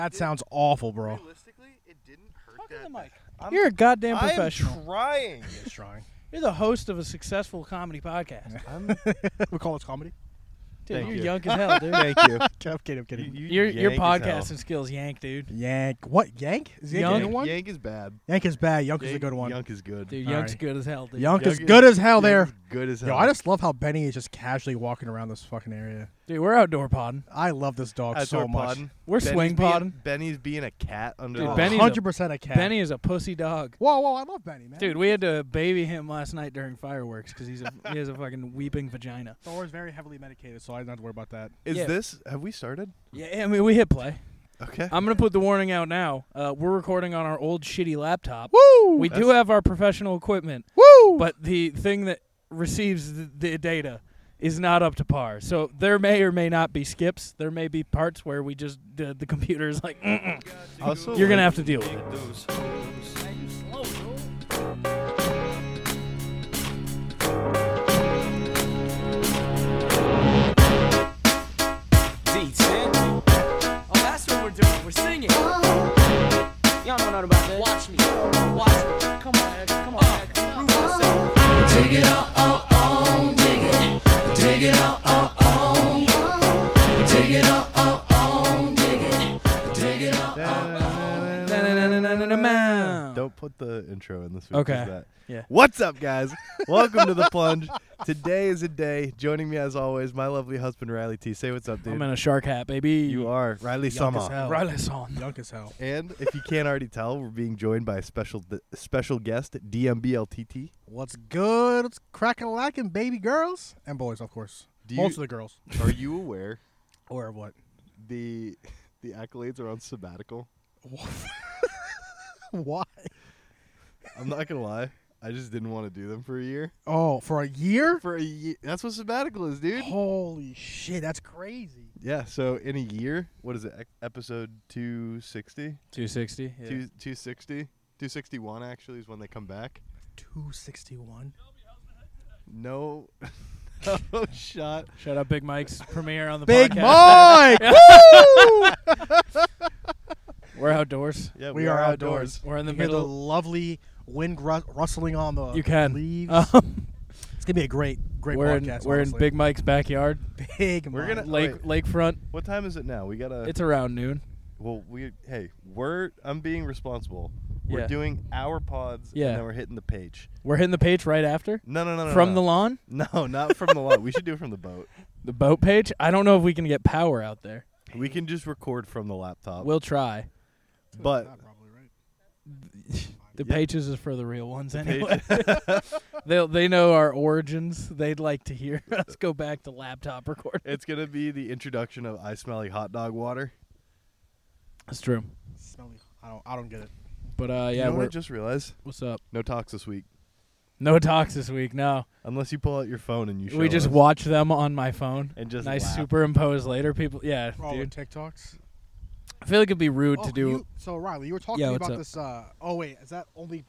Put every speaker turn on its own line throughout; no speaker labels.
That sounds awful, bro.
Realistically, it didn't hurt that bad.
You're a goddamn professional.
I'm trying.
He's trying.
You're the host of a successful comedy podcast.
We call it comedy.
Dude,
Thank
you're
you.
young as hell, dude.
Thank you.
I'm kidding.
Your
yank as
podcasting
hell.
skills yank, dude.
Yank. What? Yank? Is Yank
Yank.
a new one?
Yank is bad.
Yank is bad. Yank is a good one.
Yank is good.
Dude,
All
Young's
right.
good as hell, dude.
Yank is
Yank
good as hell
Yank
there.
is good as hell.
Yo, I just love how Benny is just casually walking around this fucking area.
Dude, we're outdoor podding.
I love this dog so much.
We're swing podding.
Benny's being a cat under
Dude,
the
Benny's
100% a cat.
Benny is a pussy dog.
Whoa, I love Benny, man.
Dude, we had to baby him last night during fireworks because he has a fucking weeping vagina.
Thor's very heavily medicated, so I don't have to worry about that.
Is
Yeah.
this? Have we started?
Yeah, I mean, we hit play.
Okay.
I'm going to put the warning out now. We're recording on our old shitty laptop.
Woo!
We do have our professional equipment,
Woo!
but the thing that receives the data is not up to par. So there may or may not be skips. There may be parts where we just the computer is like,
Also,
you're going to have to deal with it.
D10. Oh, that's what we're doing. We're singing. Y'all know nothing about that. Watch me. Watch me. Come on, X. Come on, X. Prove yourself.
Dig it up, dig it. Dig it up, dig it up, dig it. Dig it up.
Don't put the intro in this week.
Okay.
'cause That.
Yeah.
What's up, guys? Welcome to the Plunge. Today is a day. Joining me as always, my lovely husband Riley T. Say what's up, dude.
I'm in a shark hat, baby.
You are Riley
Young as
Sama.
hell.
Riley son.
Young as hell.
And if you can't already tell, we're being joined by a special guest, DMBLTT.
What's good? It's cracking a lacking, baby girls and boys, of course. Most of the girls.
Are you aware
Or what?
the accolades are on sabbatical?
Why?
I'm not gonna lie. I just didn't want to do them for a year.
Oh, for a year?
For a year. That's what sabbatical is, dude.
Holy shit, that's crazy.
Yeah, so in a year, what is it? Episode 260?
260. Yeah.
260? 261 actually is when they come back.
261.
No. No shot.
Shout out Big Mike's premiere on the
Big
podcast.
Mike! Woo!
We're outdoors.
Yeah,
We are outdoors.
We're in the
You hear the
middle.
lovely wind rustling on the
You can.
leaves.
Um,
It's going to be a great
we're
podcast.
in
honestly.
Big Mike's backyard,
Big
We're
Mike.
gonna-
lake
wait.
lakefront.
What time is it now? We gotta.
It's around noon.
Well, I'm being responsible. We're
Yeah.
doing our pods,
Yeah.
and then we're hitting the page.
We're hitting the page right after.
No.
From the lawn?
No, not from the lot. We should do it from the boat.
The boat page? I don't know if we can get power out there.
We can just record from the laptop.
We'll try.
but
Probably right.
The
Yeah.
pages is for the real ones
page-
anyway. They know our origins. They'd like to hear us go back to laptop recording.
it's gonna be the introduction of I Smell Like Hot Dog Water.
That's true.
Smelly. I don't get it.
But
You
yeah,
know what I
we're
just realized?
what's up?
No talks this week,
No talks this week. No,
unless you pull out your phone and you show
we just
us
watch them on my phone.
and just
And I
laugh.
superimpose later. People, yeah,
For all the
dude.
TikToks.
I feel like it'd be rude to do.
So Riley, you were talking
Yeah,
to me
what's
about
up?
this. Oh wait, is that only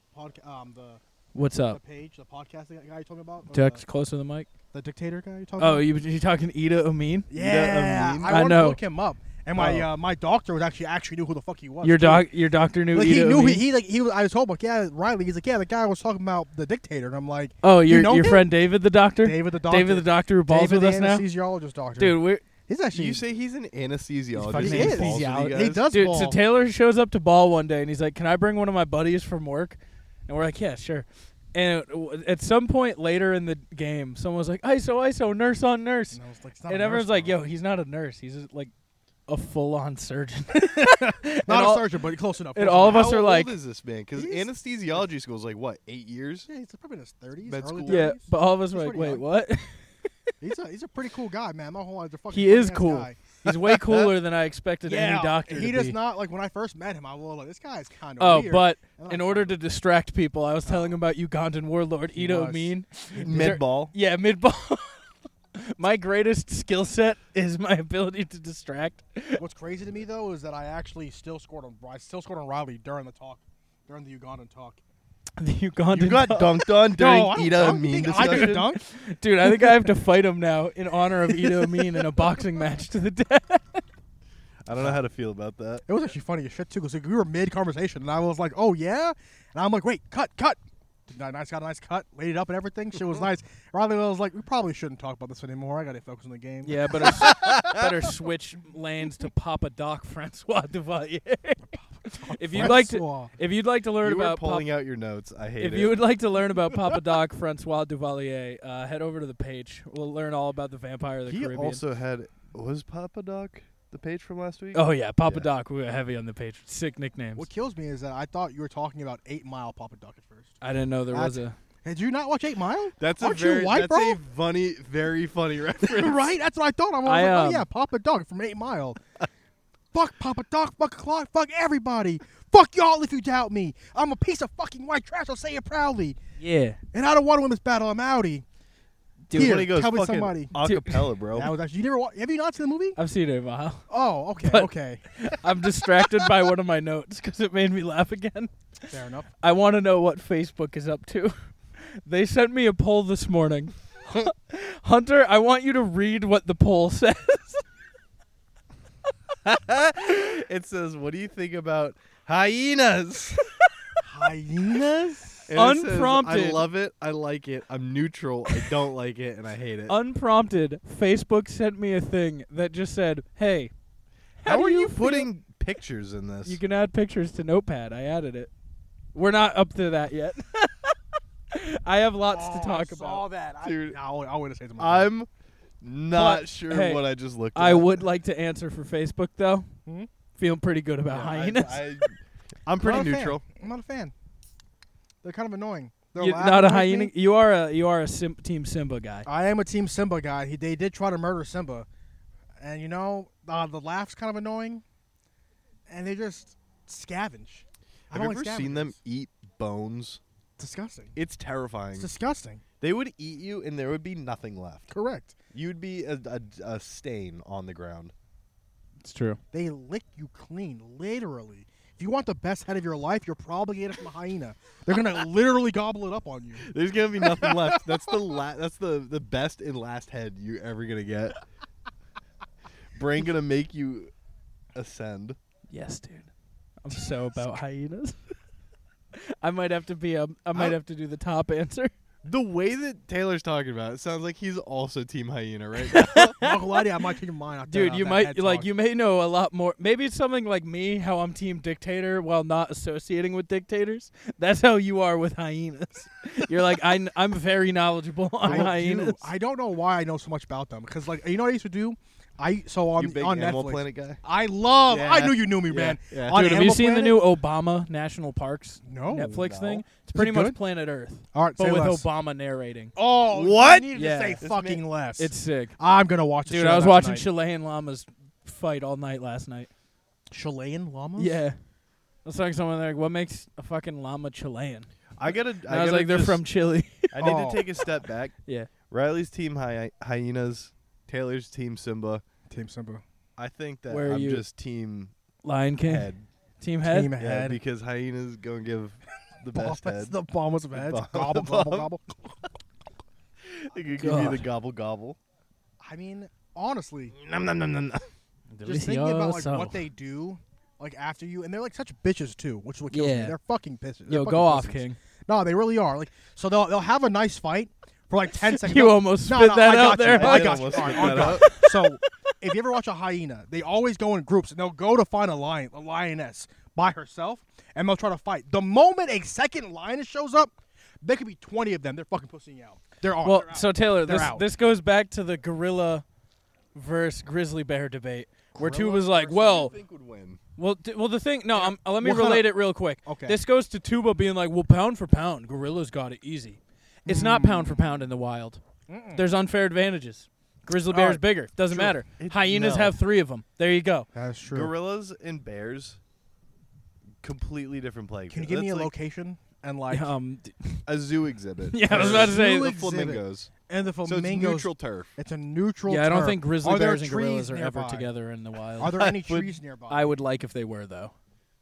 What's
the
up?
page, the podcasting guy you talking about? Or
Text closer to the mic.
the dictator guy you talking
Oh,
about?
you talking Ida Amin?
Yeah,
Amin?
I
I
wanted
know.
to look him up, and my doctor was actually knew who the fuck he was.
Your
too.
your doctor knew
Like
Ida
he knew
Amin?
he was. I was told like Riley. He's like the guy was talking about the dictator, and I'm like
Oh,
You know
your
him?
friend David the doctor.
David the doctor.
David the doctor who balls
David
with
the
us now.
anesthesiologist doctor.
Dude, we're
he's actually
You say he's an anesthesiologist.
fucking
and balls with you
anesthesiologist.
guys?
he does
dude.
ball.
So Taylor shows up to ball one day and he's like, "Can I bring one of my buddies from work?" And we're like, "Yeah, sure." And at some point later in the game, someone was like, "ISO, nurse on nurse,"
And I was like, it's not a
and everyone's
nurse,
like,
bro.
"Yo, he's not a nurse. He's just like a full-on surgeon."
not
all-
a surgeon, but close enough.
and
close
all of
enough.
us
How
are
old
like-
is this man? Because
He's-
anesthesiology school is like what, 8 years?
Yeah, he's probably in his 30s.
Med
early
school.
Yeah,
30s.
but all of us
He's
were like,
pretty
"Wait,
young.
what?"
He's a pretty cool guy, man. My whole life,
He is
fucking
cool.
guy.
He's way cooler than I expected
Yeah,
any doctor
he
to
does
be.
not like when I first met him. I was like, this guy's kind of
Oh,
weird.
but
And then
in
I
order
found
to distract people, I was telling him about Ugandan warlord
He
Ida
was.
Amin.
Mid-ball.
Yeah, mid-ball. My greatest skill set is my ability to distract.
What's crazy to me though is that I actually still scored on Riley during the talk, during the Ugandan talk.
The Ugandan
You got
dog.
dunked on during
No, I don't
Ida
dunk.
Amin
You think I could
discussion.
dunk?
Dude, I think I have to fight him now in honor of Ida Amin in a boxing match to the death.
I don't know how to feel about that.
It was actually funny as shit too, because we were mid conversation, and I was like, "Oh yeah," and I'm like, "Wait, cut." Got a nice cut, laid it up and everything. Shit was nice. Riley was like, "We probably shouldn't talk about this anymore. I got to focus on the game."
Yeah, better switch lanes to Papa Doc Francois Duvalier. If you'd like to learn
You were
about
pulling out your notes. I hate
If
it.
you would like to learn about Papa Doc Francois Duvalier, head over to the page. We'll learn all about the Vampire of the
He
Caribbean.
also had was Papa Doc the page from last week?
Oh yeah, Papa
Yeah.
Doc. We were heavy on the page. Sick nicknames.
What kills me is that I thought you were talking about 8 Mile Papa Duck at first.
I didn't know there was a.
Did you not watch 8 Mile?
That's
Aren't
a very
you white,
that's
bro?
a funny, very funny reference.
Right? That's what I thought. I was like, oh yeah, Papa Duck from 8 Mile. Fuck Papa Duck, fuck Clock, fuck everybody. Fuck y'all if you doubt me. I'm a piece of fucking white trash, I'll say it proudly.
Yeah.
And I don't want to win this battle, I'm outie.
Dude,
Here,
when he goes
tell me
fucking
somebody.
acapella, bro.
That was actually, you never have you not seen the movie?
I've seen it a while.
Oh, okay,
But-
okay.
I'm distracted by one of my notes because it made me laugh again.
Fair enough.
I want to know what Facebook is up to. They sent me a poll this morning. Hunter, I want you to read what the poll says.
It says, "What do you think about hyenas?"
Hyenas?
And it says,
Unprompted.
I love it. I like it. I'm neutral. I don't like it, and I hate it.
Unprompted, Facebook sent me a thing that just said, "Hey,
How
do
are you
feel-
putting pictures in this?
You can add pictures to Notepad." I added it. We're not up to that yet. I have lots to talk
I
about.
saw that.
Dude,
I'll wait to say something.
I'm not
But,
sure
hey,
what I just looked at.
I would like to answer for Facebook though.
Hmm?
Feeling pretty good about hyenas.
I'm pretty
Not a fan.
neutral.
I'm not a fan. They're kind of annoying. They're
You're
laughing
not a
like
hyena.
me.
You are a Team Simba guy.
I am a Team Simba guy. They did try to murder Simba, and the laugh's kind of annoying, and they just scavenge. I
Have you
don't
ever
like
seen them
scavengers.
eat bones?
Disgusting.
It's terrifying.
It's disgusting.
They would eat you, and there would be nothing left.
Correct.
You'd be a stain on the ground.
It's true.
They lick you clean, literally. If you want the best head of your life, you're probably getting it from a hyena. They're gonna literally gobble it up on you.
There's gonna be nothing left. That's the best and last head you're ever gonna get. Brain gonna make you ascend.
Yes, dude. I'm so about hyenas. I might have to be I might have to do the top answer.
The way that Taylor's talking about it sounds like he's also Team Hyena right now.
I'm not gonna lie to you, I might change mine. After
Dude, you
that
might
head
like
talk.
you may know a lot more. Maybe it's something like me, how I'm Team Dictator while not associating with dictators. That's how you are with hyenas. You're like I'm very knowledgeable on hyenas.
I don't know why I know so much about them because, like, you know what I used to do?
You
on
big
on
Animal
Netflix.
Planet guy?
I love.
Yeah.
I knew you knew me,
Yeah,
man.
yeah.
On
Dude, have you
Animal
seen the
Planet?
new Obama National Parks
No.
Netflix
No.
thing? It's
it
pretty much
good?
Planet Earth,
All right,
but
say
with
less.
Obama narrating.
Oh,
What?
You needed
Yeah.
to say
This
fucking less.
It's sick.
I'm gonna watch. The
Dude,
show
I was
that
watching
tonight.
Chilean llamas fight all night last night.
Chilean llamas.
Yeah. It's like someone like, what makes a fucking llama Chilean?
I gotta.
And I was like, they're
just-
from Chile.
I need
Oh.
to take a step back.
Yeah.
Riley's Team Hyenas. Taylor's Team Simba.
Team Simba.
I think that
Where are
I'm
you?
just Team
Lion King.
Head.
Team Head.
Team
Yeah,
Head.
because hyenas gonna give the best
That's
head.
the bombers of heads.
Bomb-
Gobble, gobble, gobble.
They could give you the
God.
gobble gobble.
I mean, honestly,
Nom nom nom nom. nom.
just thinking about like
Delicioso.
what they do, like after you, and they're like such bitches too, which is what kills me.
Yeah.
They're fucking pisses.
Yo, go off, King.
No, they really are. Like, so they'll have a nice fight for like 10 seconds.
You
No,
almost
no,
spit
no,
that
I
out
got you.
there.
I
I
got you.
almost
All right,
spit
I'm
that
done. So, if you ever watch a hyena, they always go in groups and they'll go to find a lioness by herself, and they'll try to fight. The moment a second lioness shows up, there could be 20 of them. They're fucking pussying out. They're on.
Well,
they're out.
so Taylor,
They're
this
out.
this goes back to the gorilla versus grizzly bear debate, where two
Gorilla
was like,
versus-
Who do
well,
you think would win?
well, the thing. No, let me
What kind
relate
of-
it real quick.
Okay.
This goes to Tuba being like, well, pound for pound, gorillas got it easy. It's not pound for pound in the wild. There's unfair advantages. Grizzly bear's
Alright,
bigger. Doesn't
true.
matter.
It-
Hyenas
no.
have 3 of them. There you go.
That's true.
Gorillas and bears, completely different play.
Can you give me a
That's like
location and like
a zoo exhibit?
Yeah, I was
for
about to say,
the
Zoo exhibit.
flamingos.
and the
So it's
flamingos?
neutral turf.
It's a neutral.
yeah, I don't
turf.
think grizzly
Are there
bears and gorillas
trees
are ever
nearby?
together in the wild.
Are there any
would-
trees nearby?
I would like if they were though.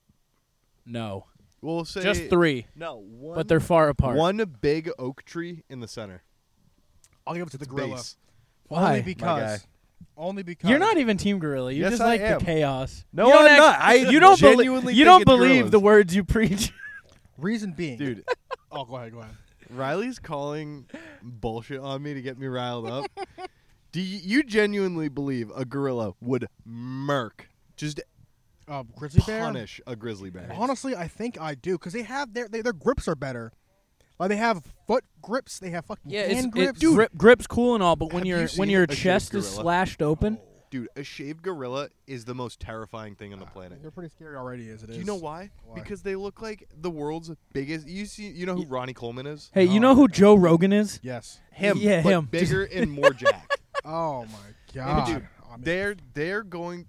No,
We'll say
just 3,
No, one,
but they're far apart.
one big oak tree in the center.
I'll give it to the
It's
gorilla.
base.
Why?
Only because Only because
You're not even Team Gorilla. You
Yes,
just
I
like
am.
the chaos.
No,
You don't
I'm not. I
you don't
genuinely
you
think
don't
it's
believe
gorillas.
the words you preach.
reason being.
Dude,
Oh, go ahead.
Riley's calling bullshit on me to get me riled up. Do you genuinely believe a gorilla would just
Grizzly bear.
punish a grizzly bear?
Honestly, I think I do because they have their grips are better. Like they have foot grips, they have fucking hand grips.
Grip's cool and all, but when
Have you
when
seen
your
a shaved
chest is
gorilla?
slashed open,
Dude, a shaved gorilla is the most terrifying thing on the planet.
They're pretty scary already as it is.
Do you know why?
Why?
Because they look like the world's biggest. You know who Ronnie Coleman is?
hey, you
No.
know who Joe Rogan is?
Yes.
Him.
Yeah,
but
him.
Bigger and more jacked.
Oh my god.
Dude,
I mean,
they're going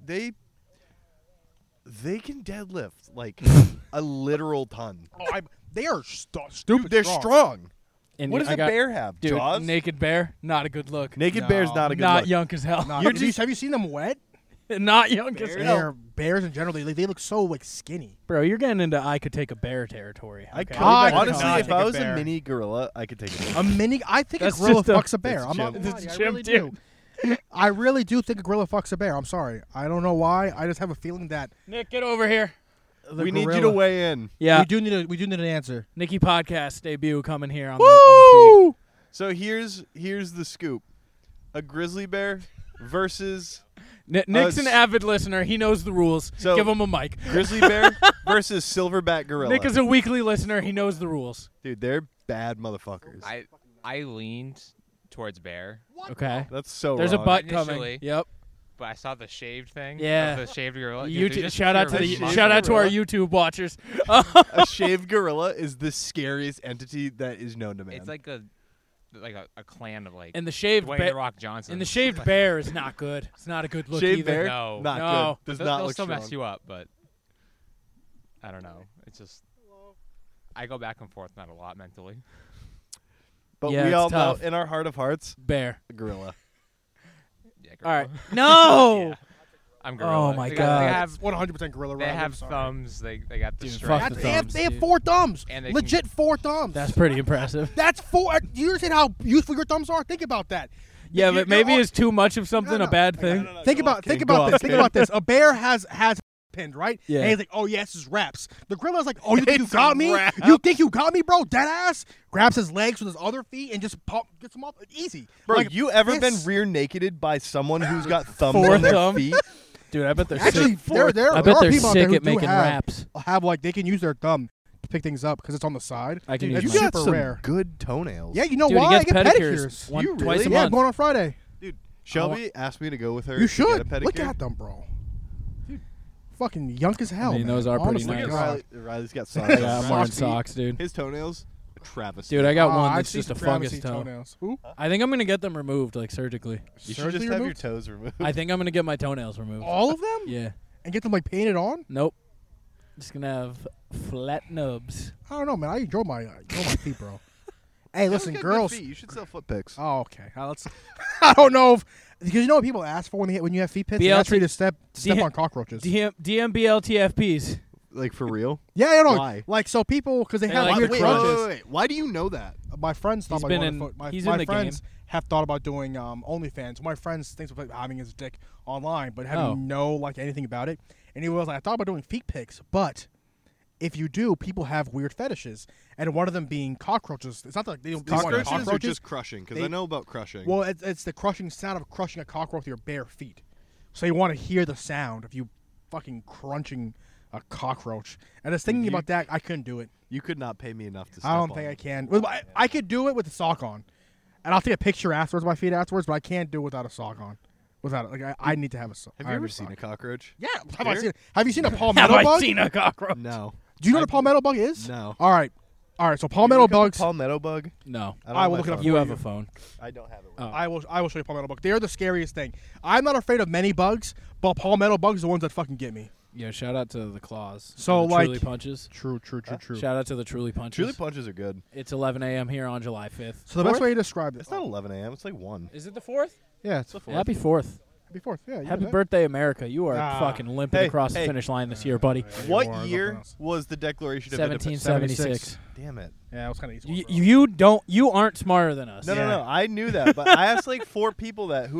they can deadlift like a literal ton.
they are stupid.
Dude, they're strong.
And
What does
I
a
got-
bear have?
Dude,
Jaws?
naked bear, not a good look.
Naked
No.
bear's not a good
Not
look.
young as hell.
Nah,
You're
have you seen them wet?
Not young as hell.
Bears in general, they look so like skinny.
Bro, you're getting into I could take a bear territory.
I
okay?
could.
I could
Honestly,
not
if
take
I
a
was a
bear.
mini gorilla, I could take it.
A mini. I think
That's
a gorilla
just a-
fucks a bear.
It's
I'm not
chimp.
gonna lie,
It's
I
chimp,
really do.
dude.
I really do think a gorilla fucks a bear. I'm sorry. I don't know why. I just have a feeling that
Nick, get over here.
the
We need you
gorilla-
to weigh in.
Yeah,
We do need an answer.
Nikki podcast debut coming here on the feed.
Woo!
So here's the scoop: a grizzly bear versus
Nick's an
s-
avid listener. He knows the rules.
So-
Give him a mic.
grizzly bear versus silverback gorilla.
Nick is a weekly listener. He knows the rules.
Dude, they're bad motherfuckers.
I leaned towards bear,
Okay.
That's so
There's a
wrong.
butt
Initially.
coming. Yep.
but I saw the shaved thing.
Yeah.
of the shaved gorilla. Dude, they're
YouTube,
just
shout out to
pure
the
shaved
shout out to our
gorilla.
YouTube watchers.
A shaved gorilla is the scariest entity that is known to man.
It's like a clan of like
And the shaved
Dwayne
bear.
the Rock Johnson.
And the shaved bear is not good. It's not a good look
shaved
either.
bear,
No.
not
No.
good. Does
They'll-
not
they'll
look
still
strong.
mess you up, but I don't know. It's just I go back and forth not a lot mentally.
But
Yeah,
we
it's
all
tough.
know in our heart of hearts,
Bear.
a gorilla.
Yeah,
All right.
gorilla.
No.
Yeah. I'm gorilla.
Oh my
They
God.
have
100% gorilla.
they
Rob, I'm
have
sorry.
thumbs. They got the
Dude,
strength.
fuck the
They have,
thumbs,
they have
dude.
4 thumbs.
And they
Legit 4 thumbs.
That's pretty impressive.
That's 4. Do you understand how useful your thumbs are? Think about that.
Yeah,
You-
but maybe
you're
it's too much of something
No,
a
no.
bad thing.
Think about this. Think about this. A bear has pinned, right?
Yeah.
And he's like, oh yes, it's reps. The gorilla's like, oh, you think you
It's
got me?
wraps.
You think you got me, bro? Dead ass. Grabs his legs with his other feet and just gets him up easy.
Bro,
Like,
you ever been
this-
rear nakeded by someone who's got thumbs
4
on their
thumb.
feet?
Dude, I bet they're
Actually,
sick.
there
I
are
bet they're
people out there
sick
who
at
do
making
have
raps.
like they can use their thumb to pick things up because it's on the side.
I can
Dude,
use
that's
You
mine.
got
super
some
rare.
good toenails.
Yeah, you know
Dude, he
why? I
gets
get
pedicures
You
twice
really?
a
Yeah, I'm
month.
going on Friday.
Dude, Shelby asked me to go with her.
You
to get a
should
pedicure.
look at them, bro. Dude, fucking young as hell.
I mean,
man.
those are pretty
Honestly,
nice.
God.
Riley's got socks.
Yeah, I'm wearing
Feet.
socks, dude.
His toenails, travesty.
Dude, I got
Ah,
one
I've
that's
seen
just a
some
fungus
travesty
toe.
toenails. Who?
I think I'm gonna get them removed, like surgically.
You should
Surgically
just have your
removed?
toes removed.
I think I'm gonna get my toenails removed.
All of them?
Yeah.
And get them like painted on?
Nope. Just gonna have flat nubs.
I don't know, man. I enjoy my feet, bro. Hey, listen,
Look at good
girls.
feet. You should sell foot pics.
Oh, okay. Let's. I don't know if because you know what people ask for when you have feet pits. They ask for you to step
DM
on cockroaches.
DMBLTFPs.
Like for real?
Yeah, I know.
Why?
Like so, people because they
They
have
like
weird
the
crunches.
Wait. Why do you know that?
My friends thought
He's
about
been
going
in-
to foot. My,
he's
my
in the
friends
game.
have thought about doing OnlyFans. My friends thinks about having his dick online, but having
Oh.
no like anything about it. And he was like, I thought about doing feet pics, but if you do, people have weird fetishes, and one of them being cockroaches. It's not like they don't they want
Cockroaches or
cockroaches.
just crushing? Because
They-
I know about crushing.
Well, it's the crushing sound of crushing a cockroach with your bare feet. So you want to hear the sound of you fucking crunching a cockroach. And I was thinking
You-
about that. I couldn't do it.
you could not pay me enough to.
I don't
step
think
on
I
it.
can. I could do it with a sock on, and I'll take a picture afterwards of my feet afterwards. But I can't do it without a sock on. Without it, like I need to have a sock.
Have you ever seen a cockroach?
Yeah. Have
Here?
I seen? Have you seen a
Have
palmetto
I
bug?
seen a cockroach?
No.
Do you know what a palmetto bug is?
No.
All right. So
You
palmetto
look up a
bugs.
Palmetto bug.
No.
don't
I
have
will
my
look it up
phone.
You
for
have
you.
a phone.
I don't have it.
Oh.
I will show you palmetto bug. They are the scariest thing. I'm not afraid of many bugs, but palmetto bugs are the ones that fucking get me.
Yeah, shout out to the claws.
So,
and the
like-
Truly Punches.
True.
Shout out to the Truly Punches.
Truly punches are good.
It's 11 a.m. here on July 5th.
So the best way to describe it.
It's not 11 a.m. It's like 1.
Is it the 4th?
Yeah, it's
Happy 4th.
happy 4th. Yeah. you
Happy
know that.
birthday, America. You are
Ah.
fucking limping
Hey,
across the
hey.
finish line this year, buddy.
What
War,
year
nothing else.
was the Declaration of Independence?
1776.
Damn it.
Yeah, it was kind of easy.
You aren't smarter than us.
No,
Yeah.
no. I knew that, but I asked like 4 people that who are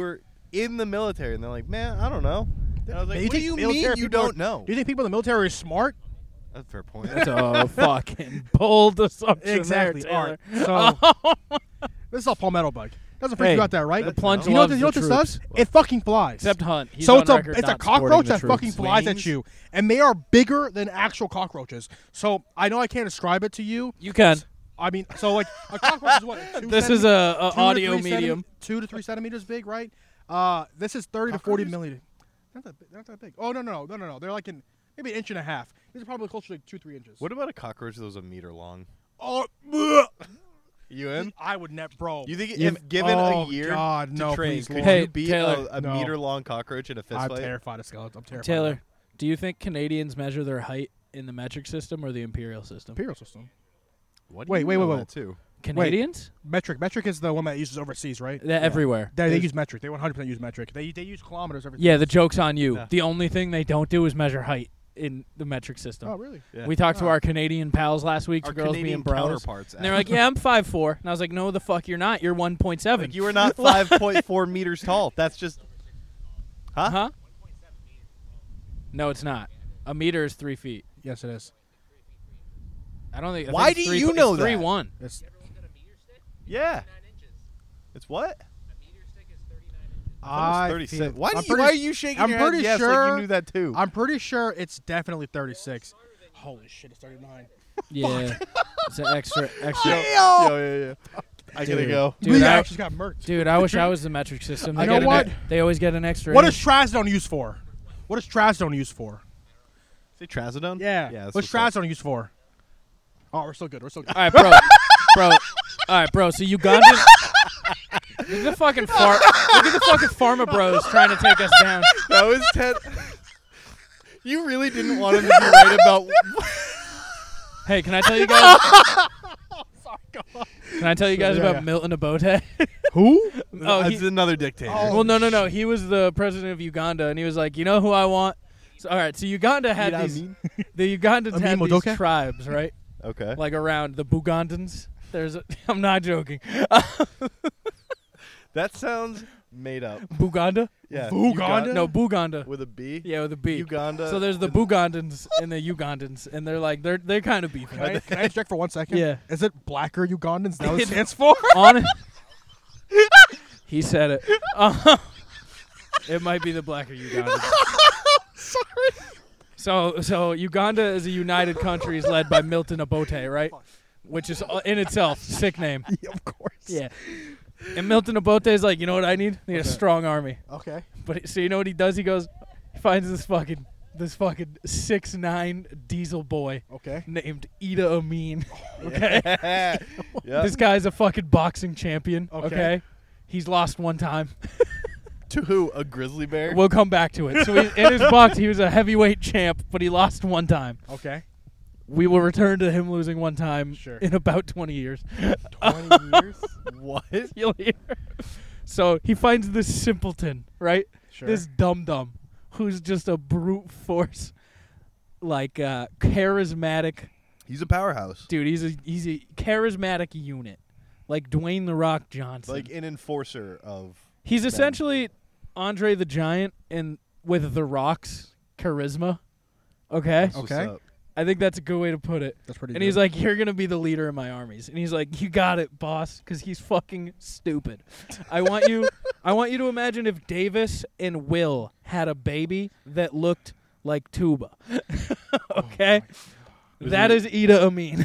in the military, and they're like, man, I don't know. And I was like,
You
what do
think
you
military
mean you
people
don't know?
Do you think people in the military are smart?
That's a fair point.
That's a fucking bold assumption.
Exactly.
There,
All right.
Taylor.
So this is all palmetto bug. Doesn't freak
Hey,
you out that, right?
the plunge
You know what,
loves
you know what
the
this
troops.
does? It fucking flies.
Except Hunt. He's
so
on
it's a
record
it's a
not supporting
cockroach
the
that fucking
troops.
flies at
Wings?
you, and they are bigger than actual cockroaches. So I know I can't describe it to you.
You can.
I mean, so like a cockroach is what?
This is a audio
2
medium.
2 to 3 centimeters big, right? This is 30 to 40 millimeters. Not that big. Oh no. They're like in maybe an inch and a half. These are probably closer to like 2-3 inches.
What about a cockroach that was a meter long?
Oh, bleh.
You in?
I would never, bro.
You think
You-
if given
oh,
a year
God,
to
no,
train,
please,
could
Lord.
Hey,
you beat
Taylor.
a
No.
meter-long cockroach in a fist
I'm
fight?
terrified of skeletons. I'm terrified.
Taylor, do you think Canadians measure their height in the metric system or the imperial system?
Imperial system.
What
Wait,
do you
wait,
know
wait,
that too?
Canadians?
Metric is the one that uses overseas, right?
They're everywhere.
They
There's-
use metric. They 100% use metric. They use kilometers every.
Yeah, the joke's on you.
Yeah.
The only thing they don't do is measure height in the metric system.
Oh really?
Yeah.
We talked to
Oh.
our Canadian pals last week,
Our
for girls
Canadian
being bros.
counterparts.
And they're like, yeah, I'm 5'4". And I was like, no, the fuck you're not. You're 1.7.
like, you are not 5.4 meters tall. That's just, huh?
Huh? No, it's not. A meter is 3 feet.
Yes, it is.
I don't think. I
Why
think it's
do
3
you
it's
know that?
3'1".
It's
Yeah. It's what?
I
Almost 36.
feel-
Why,
I'm
do you,
pretty-
why are you shaking
I'm
your head?
pretty
Yes,
sure.
like you knew that too.
I'm pretty sure it's definitely 36. Holy shit, it's 39.
Yeah. It's an extra.
Yo. I gotta
Dude.
go.
Dude,
We
I-
actually got murked.
Dude, I wish I was the metric system. They
You know
get an-
what?
They always get an extra.
What
inch.
is Trazodone used for? What is Trazodone used for?
Say Trazodone?
Yeah.
Yeah. that's
What's
what's up.
Trazodone used for? Oh, we're still good. We're still good.
All right, bro. All right, bro. So Ugandan. Look at the fucking Look at the fucking pharma bros trying to take us down.
That was 10. You really didn't want him to be right about.
Hey, can I tell you guys? Can I tell you guys
Yeah,
about
yeah.
Milton Obote?
Who?
Oh,
That's another dictator.
Oh.
well, no. He was the president of Uganda, and he was like, you know who I want? So, all right, so Uganda had
You know what I
these.
mean?
The Ugandans
Amin
had these
Modoka?
tribes, right?
Okay.
Like around the Bugandans. I'm not joking.
That sounds made up.
Buganda?
Yeah.
Uganda?
No, Buganda.
With a B?
Yeah, with a B.
Uganda.
So there's the Bugandans and the Ugandans, and they're like they're kind of beefing.
Can I interject for 1 second?
Yeah.
Is it blacker Ugandans? That what it stands for?
On it. He said it. It might be the blacker Ugandans. Sorry. So Uganda is a united country led by Milton Obote, right? Which is in itself sick name.
Yeah, of course.
Yeah. And Milton Obote is like, you know what I need? I need a strong army.
Okay.
But so you know what he does? He goes, he finds this fucking 6'9" diesel boy
Okay.
named Ida Amin. Okay.
Yeah.
This guy's a fucking boxing champion.
Okay.
Okay. He's lost one time.
To who? A grizzly bear?
We'll come back to it. So in his box, he was a heavyweight champ, but he lost one time.
Okay.
We will return to him losing one time
Sure.
in about 20 years.
20 years?
What?
You'll hear. So he finds this simpleton, right?
Sure.
This dum-dum who's just a brute force, like charismatic.
He's a powerhouse.
Dude, he's a charismatic unit. Like Dwayne The Rock Johnson.
Like an enforcer of.
He's
men.
essentially Andre the Giant and with The Rock's charisma. Okay?
That's what's
Okay.
up.
I think that's a good way to put it.
That's pretty
And
good.
he's like, you're going to be the leader of my armies. And he's like, you got it, boss, because he's fucking stupid. I want you to imagine if Davis and Will had a baby that looked like Tuba. Okay? That is Ida Amin.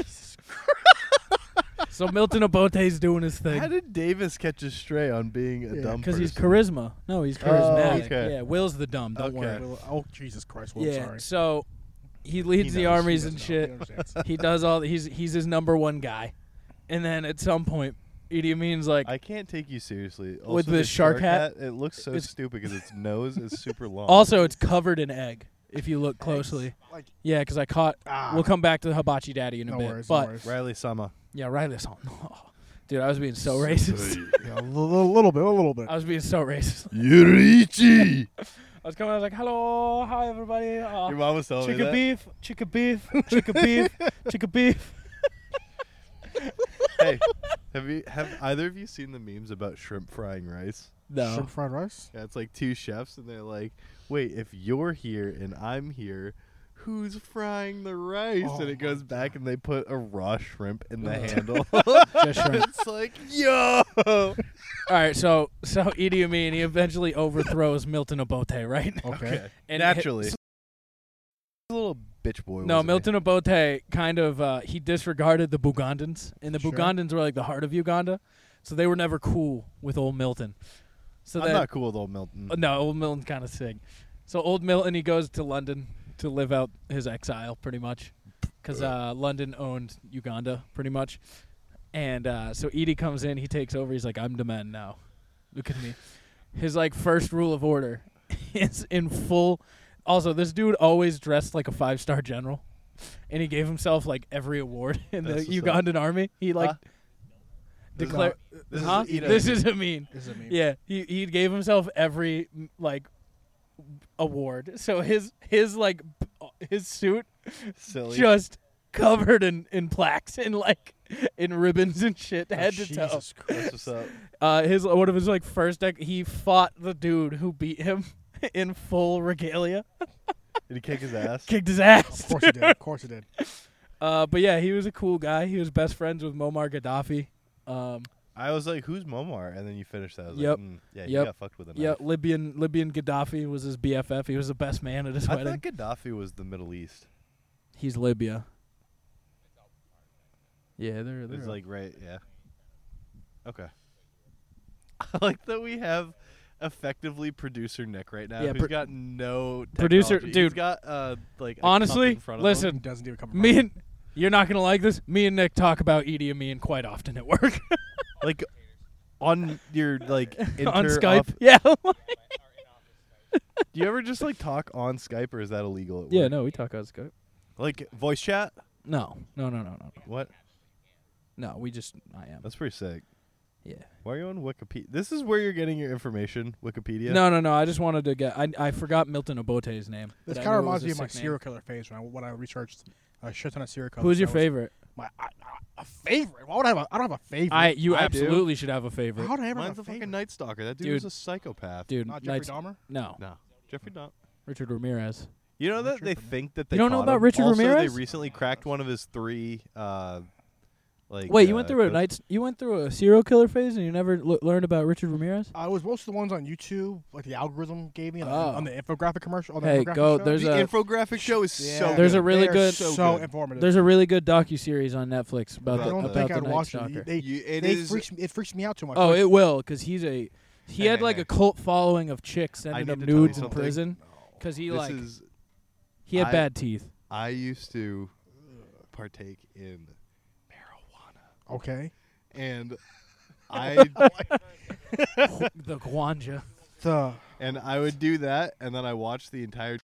So Milton Obote's doing his
How
thing.
did Davis catch a stray on being a dumb
Because he's
person?
charisma. No, he's charismatic.
okay.
Yeah, Will's the dumb. Don't
Okay.
worry.
Oh, Jesus Christ. Well,
Yeah,
sorry.
so he leads
He
the
knows.
armies
He
and
doesn't know. He
shit.
understands.
He does all. He's his number one guy, and then at some point, Idi Amin's like,
I can't take you seriously. Also,
With the shark hat?
it looks so
It's-
stupid because its nose is super long.
also it's covered in egg. If you look closely,
Like,
yeah, because I caught. We'll come back to the hibachi daddy in a
no
bit,
worries.
but
no worries.
Riley Sama.
yeah, Riley's on. Dude, I was being so racist.
Yeah, a little bit.
I was being so racist.
Yurichi.
I was coming. I was like, "Hello, hi everybody.
Your mom was telling me
Chicken
that.
beef, chicken beef, chicken beef, chicken beef."
Hey, have either of you seen the memes about shrimp frying rice?
No.
Shrimp fried rice.
Yeah, it's like two chefs, and they're like, "Wait, if you're here and I'm here, who's frying the rice?"
Oh
and it
my
goes back, and they put a raw shrimp in the
Ugh.
handle.
Just shrimp.
It's like, yo.
All right, so Idi Amin, he eventually overthrows Milton Obote, right?
Okay.
And
Naturally. A little bitch boy.
No,
wasn't he?
Milton Obote kind of he disregarded the Bugandans, and the
Sure.
Bugandans were like the heart of Uganda, so they were never cool with old Milton. So
I'm
that
not cool with old Milton.
no, old Milton's kind of sick. So old Milton, he goes to London to live out his exile, pretty much, because London owned Uganda, pretty much. And so Edie comes in, he takes over. He's like, "I'm the man now. Look at me." His like first rule of order is in full. Also, this dude always dressed like a 5-star general, and he gave himself like every award in
That's
the
what's up.
Ugandan army. He like
Huh?
declared.
This is
Huh?
Idi
This
Amin.
is Amin.
This is a meme.
Yeah, he gave himself every like award. So his like his suit
Silly.
just covered in plaques and like in ribbons and shit,
Oh,
head to toe.
Jesus Christ.
That's what's up.
His one of his like first deck, he fought the dude who beat him in full regalia,
Did he kick his ass?
kicked his ass.
Of course he did. Of course he did.
But yeah, he was a cool guy. He was best friends with Muammar Gaddafi.
I was like, "Who's Momar?" And then you finished that. I was
Yep.
like, yeah,
Yep.
you got fucked with a knife.
Yeah, Libyan Gaddafi was his BFF. He was the best man at his
I
wedding.
thought Gaddafi was the Middle East.
He's Libya. Yeah, they're
It's like right, yeah. Okay. I like that we have effectively producer Nick right now.
Yeah,
who's got no
Producer-
technology.
dude,
He's got like a cup
honestly,
in front of
listen.
him.
He doesn't even come.
me and you're not gonna like this. Me and Nick talk about Idi Amin quite often at work
like on your like
on
inter
Skype.
off-
Yeah.
Do you ever just like talk on Skype, or is that illegal? At
Yeah,
work?
no, we talk on Skype.
Like voice chat.
No.
What?
No, we just I am.
That's pretty sick.
Yeah.
Why are you on Wikipedia? This is where you're getting your information. Wikipedia.
No. I just wanted to get. I forgot Milton Obote's name.
This
but I
kind of
knew it was
reminds me
a
of my
sick name.
serial killer phase when I researched a shit ton of serial killers.
Who's your
That was
favorite?
a favorite? Why would I have? I don't have a favorite.
You
I do.
absolutely should have a favorite.
How would I ever
Mine's
have
a
a
fucking
favorite?
Night Stalker. That dude,
Dude.
is a psychopath.
Dude,
Not Jeffrey
Knights-
Dahmer.
No,
No, Jeffrey Dahmer.
Richard Ramirez.
You know that
Richard
they
Ramirez.
think that they
You don't know
caught
about
him?
Richard
also,
Ramirez?
They recently cracked one of his 3 like
Wait, you went through a
ghost-
night. You went through a serial killer phase, and you never learned about Richard Ramirez.
I was most of the ones on YouTube, like the algorithm gave me
Oh.
on the infographic commercial. On the
Hey,
infographic
go.
show.
There's
The
a
infographic show is so
Yeah.
There's
good.
a really
They are
good-
so
good.
informative.
There's a really good docu-series on Netflix about
I
the,
don't
about
think
the
I'd
Night
watch
Stalker.
it. It freaks me out too much.
Oh,
Like,
it will, because he had like a cult following of chicks sending
need
him
to tell you
nudes in
something.
prison because he
This
like
is
he had
I-
bad teeth.
I used to partake in marijuana,
okay.
and I
The Gwanja.
I would do that, and then I watched the entire.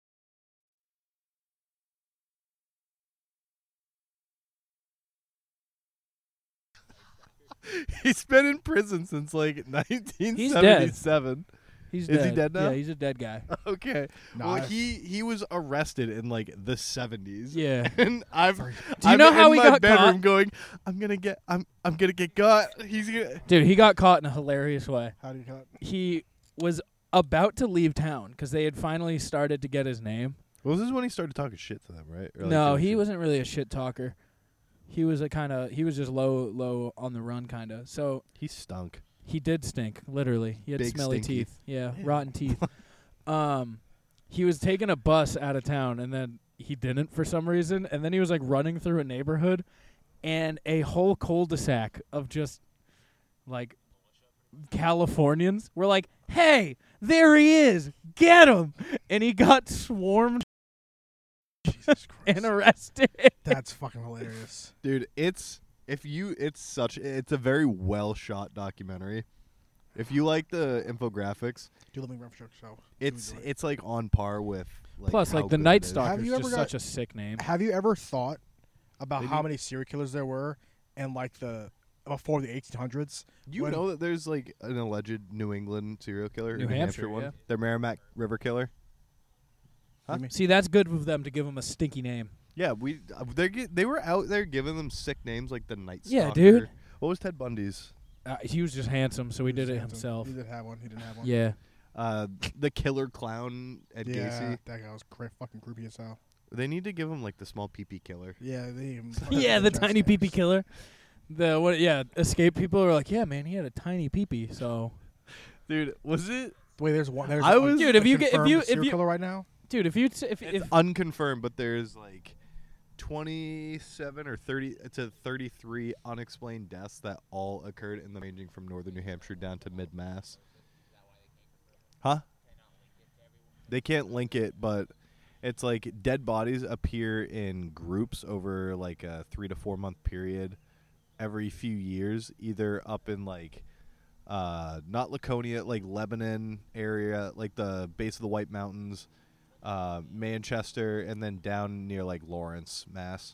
He's been in prison since like 1977.
He's
Is he
dead.
dead now?
Yeah, he's a dead guy.
Okay.
Nah,
Well, he was arrested in like the 70s.
Yeah.
And I'm
Do you know how
in
he
my
got
bedroom
caught?
going, I'm gonna get got. He's gonna.
Dude, he got caught in a hilarious way.
How do you cut?
He was about to leave town because they had finally started to get his name.
Well, this is when he started talking shit to them, right? Or, like,
No,
doing
he
shit.
wasn't really a shit talker. He was he was just low on the run kind of. So
He stunk.
he did stink, literally. He had
Big
smelly
stinky.
teeth. Yeah, rotten teeth. He was taking a bus out of town, and then he didn't for some reason. And then he was like running through a neighborhood, and a whole cul-de-sac of just like Californians were like, "Hey, there he is! Get him!" And he got swarmed
Jesus Christ.
and arrested.
That's fucking hilarious.
Dude, it's a very well shot documentary. If you like the infographics,
Do Living Rough Show.
it's like on par with like
Plus,
how
like the
good
Night
it is.
Stalker
Have
is
you
just
ever got-
such a sick name.
Have you ever thought about
They
how
do-
many serial killers there were in like the before the 1800s?
You
when-
know that there's like an alleged New England serial killer,
New
New
Hampshire,
one,
yeah.
the Merrimack River killer. Huh?
You mean-
See, that's good of them to give him a stinky name.
Yeah, they were out there giving them sick names like the Night Stalker.
Yeah, dude.
What was Ted Bundy's?
He was just handsome, so he did it
Handsome.
himself.
He did have one. He didn't have one.
Yeah.
The killer clown Ed
Yeah,
Gacy.
that guy was fucking creepy as hell.
They need to give him like the small pee killer.
Yeah, they.
Yeah, the
just
tiny
names.
peepee killer. The what? Yeah, escape people are like, yeah, man, he had a tiny peepee. So,
Dude, was it?
Wait, there's one. There's
I
one
was-
Dude, if you get- if
confirmed
you- if
serial
you-
killer right now.
dude, if
It's
if
unconfirmed, but there's like 27 or 30 to 33 unexplained deaths that all occurred in the ranging from northern New Hampshire down to mid-Mass. Huh? They can't link it, but it's like dead bodies appear in groups over like a 3 to 4 month period every few years, either up in like not Laconia, like Lebanon area, like the base of the White Mountains, Manchester, and then down near like Lawrence, Mass.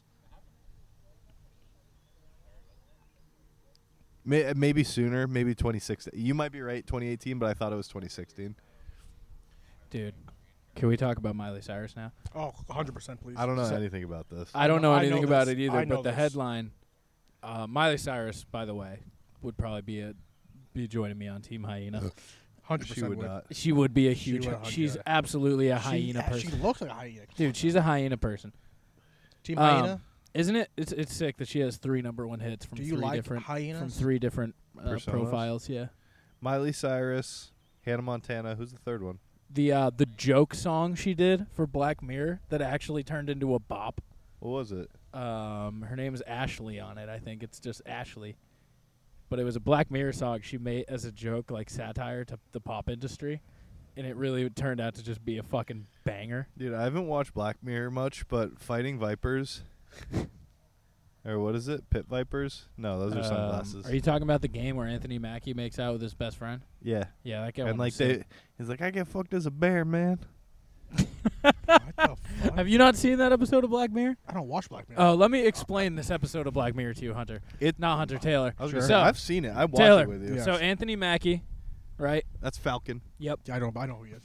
Maybe sooner, maybe 2016. You might be right, 2018, but I thought it was 2016.
dude, can we talk about Miley Cyrus now?
Oh, 100%, please.
I don't know
So-
anything about this.
I don't know
I
anything
know
about
this.
it either,
I know
but the
this.
headline, Miley Cyrus, by the way, would probably be joining me on Team Hyena.
100%
She would not.
She would be a
She
huge.
would,
She's
yeah.
absolutely a
She-
hyena
She
person,
looks like a hyena.
dude. She's a hyena person,
Team
um,
hyena.
isn't it? It's sick that she has 3 #1 hits from
Do you
3
like
different
hyenas?
from 3 different
Personas?
profiles. Yeah.
Miley Cyrus, Hannah Montana. Who's the third one?
The joke song she did for Black Mirror that actually turned into a bop.
What was it?
Her name is Ashley on it. I think it's just Ashley. But it was a Black Mirror song she made as a joke, like satire to the pop industry. And it really turned out to just be a fucking banger.
Dude, I haven't watched Black Mirror much, but Fighting Vipers, or what is it? Pit Vipers? No, those are sunglasses.
Are you talking about the game where Anthony Mackie makes out with his best friend?
Yeah,
Yeah, that guy.
and like he's like, I get fucked as a bear, man.
What the fuck?
Have you not seen that episode of Black Mirror?
I don't watch Black Mirror.
Oh, let me explain this episode of Black Mirror to you, Hunter. Not Hunter, Taylor.
I was
Sure.
gonna
So,
say, I've seen it. I watched
Taylor.
it with you.
Yeah.
So Anthony Mackie, right?
That's Falcon.
Yep.
I know who he is.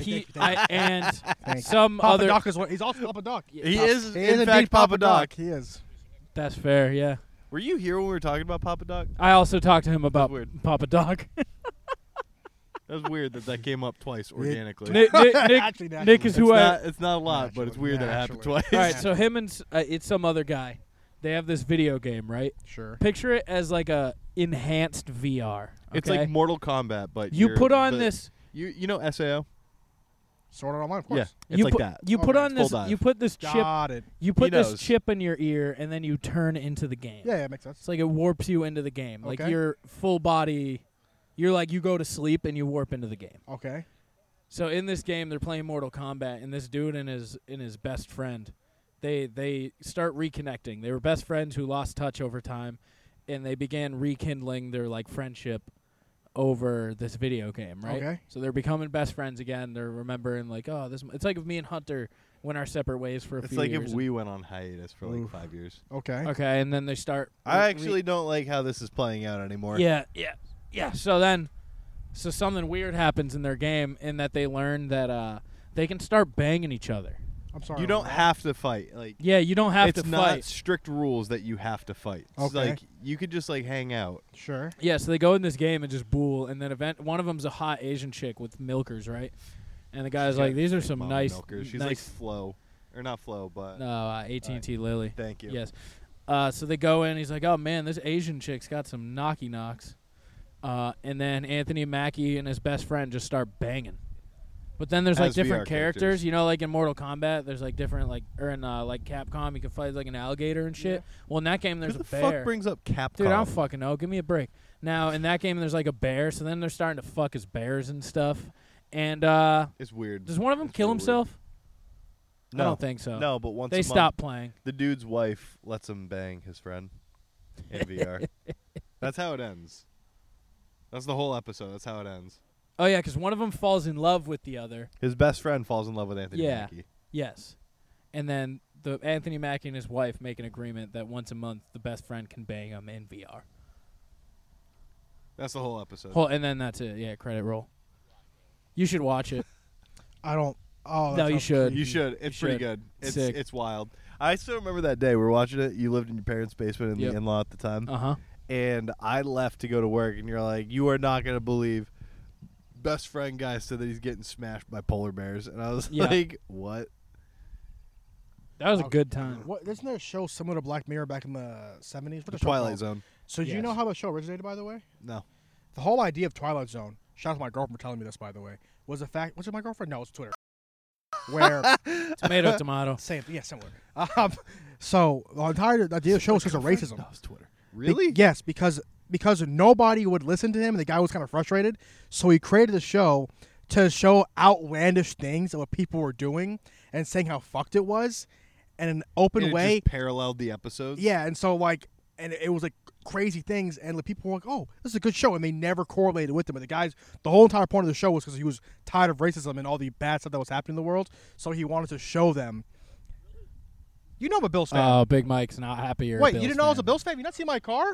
And
Thank you.
some
Papa
other.
Doc is one. He's also Papa Doc.
He is,
He
in
is indeed
fact, Papa Doc.
He is.
That's fair. Yeah.
Were you here when we were talking about Papa Doc?
I also talked to him about
weird.
Papa Doc.
That was weird that came up twice organically.
Nick
Actually,
Nick is
it's
who
not, it's not a lot, but it's
Naturally.
weird that it happened
Naturally.
twice.
All right, so him and it's some other guy. They have this video game, right?
Sure.
Picture it as like a enhanced VR.
It's
okay?
like Mortal Kombat, but
you
you're
put on
the-
this.
You know SAO?
Sword Art Online, of course.
Yeah, it's
you
like
put,
that.
You put
Okay.
on this.
Full dive.
You put this chip.
Got it.
You put this
knows.
chip in your ear, and then you turn into the game.
Yeah, it makes sense.
It's like it warps you into the game. Like
Okay.
your full body. You're like you go to sleep and you warp into the game.
Okay.
So in this game, they're playing Mortal Kombat, and this dude and his best friend, they start reconnecting. They were best friends who lost touch over time, and they began rekindling their like friendship over this video game, right?
Okay.
So they're becoming best friends again. They're remembering like, oh, this. It's like if me and Hunter went our separate ways for a
It's
few
like
years.
if we went on hiatus for like
Oof.
5 years.
Okay.
Okay, and then they start.
I actually don't like how this is playing out anymore.
Yeah. So something weird happens in their game in that they learn that they can start banging each other.
I'm sorry.
You don't have to fight. Like
Yeah, you don't have
it's
to
not
fight.
strict rules that you have to fight. It's
Okay.
like you could just like hang out.
Sure.
Yeah, so they go in this game and just bool, and then one of them's a hot Asian chick with milkers, right? And the guy's like, "These are some
Mama
nice,
milkers. She's
nice."
like Flo, or not Flo, but
AT&T Lily.
thank you.
Yes. So they go in. He's like, "Oh man, this Asian chick's got some knocky knocks," and then Anthony Mackie and his best friend just start banging. But then there's like
As
different
VR
characters,
characters.
you know, like in Mortal Kombat, there's like different or in like Capcom, you can fight like an alligator and shit. Well, in that game, there's
Who
a
the
bear.
fuck brings up Capcom?
Dude, I don't fucking know. Give me a break. Now, in that game, there's like a bear, so then they're starting to fuck as bears and stuff. And
It's weird.
does one of them
It's
kill
real weird.
himself?
No,
I don't think so.
No, but once
They
a month,
stopped playing.
the dude's wife lets him bang his friend in VR. That's how it ends. That's the whole episode. That's how it ends.
Oh, yeah, because one of them falls in love with the other.
His best friend falls in love with Anthony
Yeah.
Mackie.
Yes. And then the Anthony Mackie and his wife make an agreement that once a month the best friend can bang him in VR.
That's the whole episode.
And then that's it. Yeah, credit roll. You should watch it.
I don't. Oh, that
No, you
sounds
should.
creepy.
You should. It's
should.
pretty good. It's
Sick.
it's wild. I still remember that day we were watching it. You lived in your parents' basement in
Yep.
the in-law at the time,
Uh-huh.
and I left to go to work, and you're like, you are not gonna believe. Best friend guy said that he's getting smashed by polar bears, and I was
Yeah.
like, what?
That was a good time.
What? Isn't there a show similar to Black Mirror back in the 70s?
The Twilight Zone.
So, do you
Yes.
know how the show originated, by the way?
No.
The whole idea of Twilight Zone, shout out to my girlfriend for telling me this, by the way, was the fact. Was it my girlfriend? No, it's Twitter. Where.
Tomato, tomato.
Same. Yeah, similar. So, the entire idea of the show was because of racism.
That was Twitter. Really?
Yes, because nobody would listen to him, and the guy was kind of frustrated. So he created the show to show outlandish things of what people were doing and saying how fucked it was, in an open
And it
way.
just paralleled the episodes.
Yeah, and so and it was like crazy things, and the people were like, "Oh, this is a good show," and they never correlated with them. But the whole entire point of the show was because he was tired of racism and all the bad stuff that was happening in the world. So he wanted to show them. You know I'm a Bills fan.
Oh, Big Mike's not happy. You're a
Wait,
Bills
you didn't know I was a
fan.
Bills fan? You not see my car?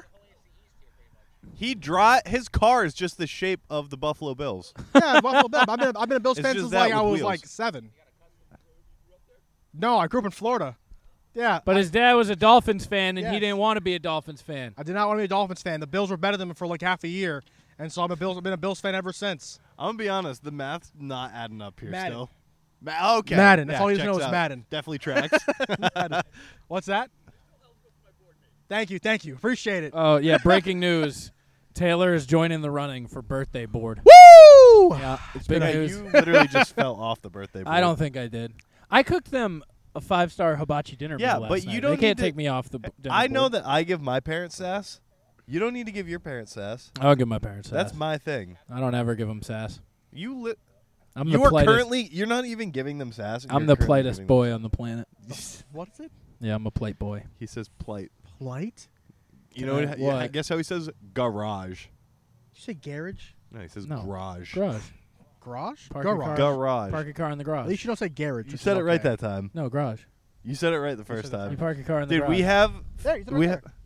His car is just the shape of the Buffalo Bills.
Yeah, Buffalo Bills. I've been a Bills
It's
fan
just
since
that
I
with
was
wheels.
like 7. No, I grew up in Florida. Yeah,
But his dad was a Dolphins fan, and he
Yes.
didn't want to be a Dolphins fan.
I did not want to be a Dolphins fan. The Bills were better than them for like half a year, and so I've been a Bills fan ever since.
I'm gonna be honest, the math's not adding up here
Madden.
still. Okay.
Madden. That's
Yeah,
all you need to know
checks
is
out.
Madden.
Definitely tracks.
What's that? Thank you. Appreciate it.
Oh, yeah, breaking news. Taylor is joining the running for birthday board.
Woo!
Yeah, it's big
Yeah,
news.
you literally just fell off the birthday board.
I don't think I did. I cooked them a 5-star hibachi dinner
Yeah,
meal last
but you
night.
don't
They can't
need to-
take me off the dinner
I know
board.
that I give my parents sass. You don't need to give your parents sass.
I'll give my parents sass.
That's my thing.
I don't ever give them sass.
You
I'm
you
the
are
politest.
currently you're not even giving them sass. and
I'm
you're
the
currently
politest
giving
boy on the planet.
What is it?
Yeah, I'm a plate boy.
them- He says plight.
Light?
You know
Can I- what?
I guess how he says garage.
Did you say garage?
No, he says
No.
garage.
Garage.
Garage?
Park your
Garage.
car.
Garage.
Park your car in the
At
garage.
least you don't say garage.
You
which
said
is
it right
okay.
that time.
No, garage.
You said it right the first
said it
time.
You park your car in the
Dude,
garage.
we have
There, you said it
we
right
have
there.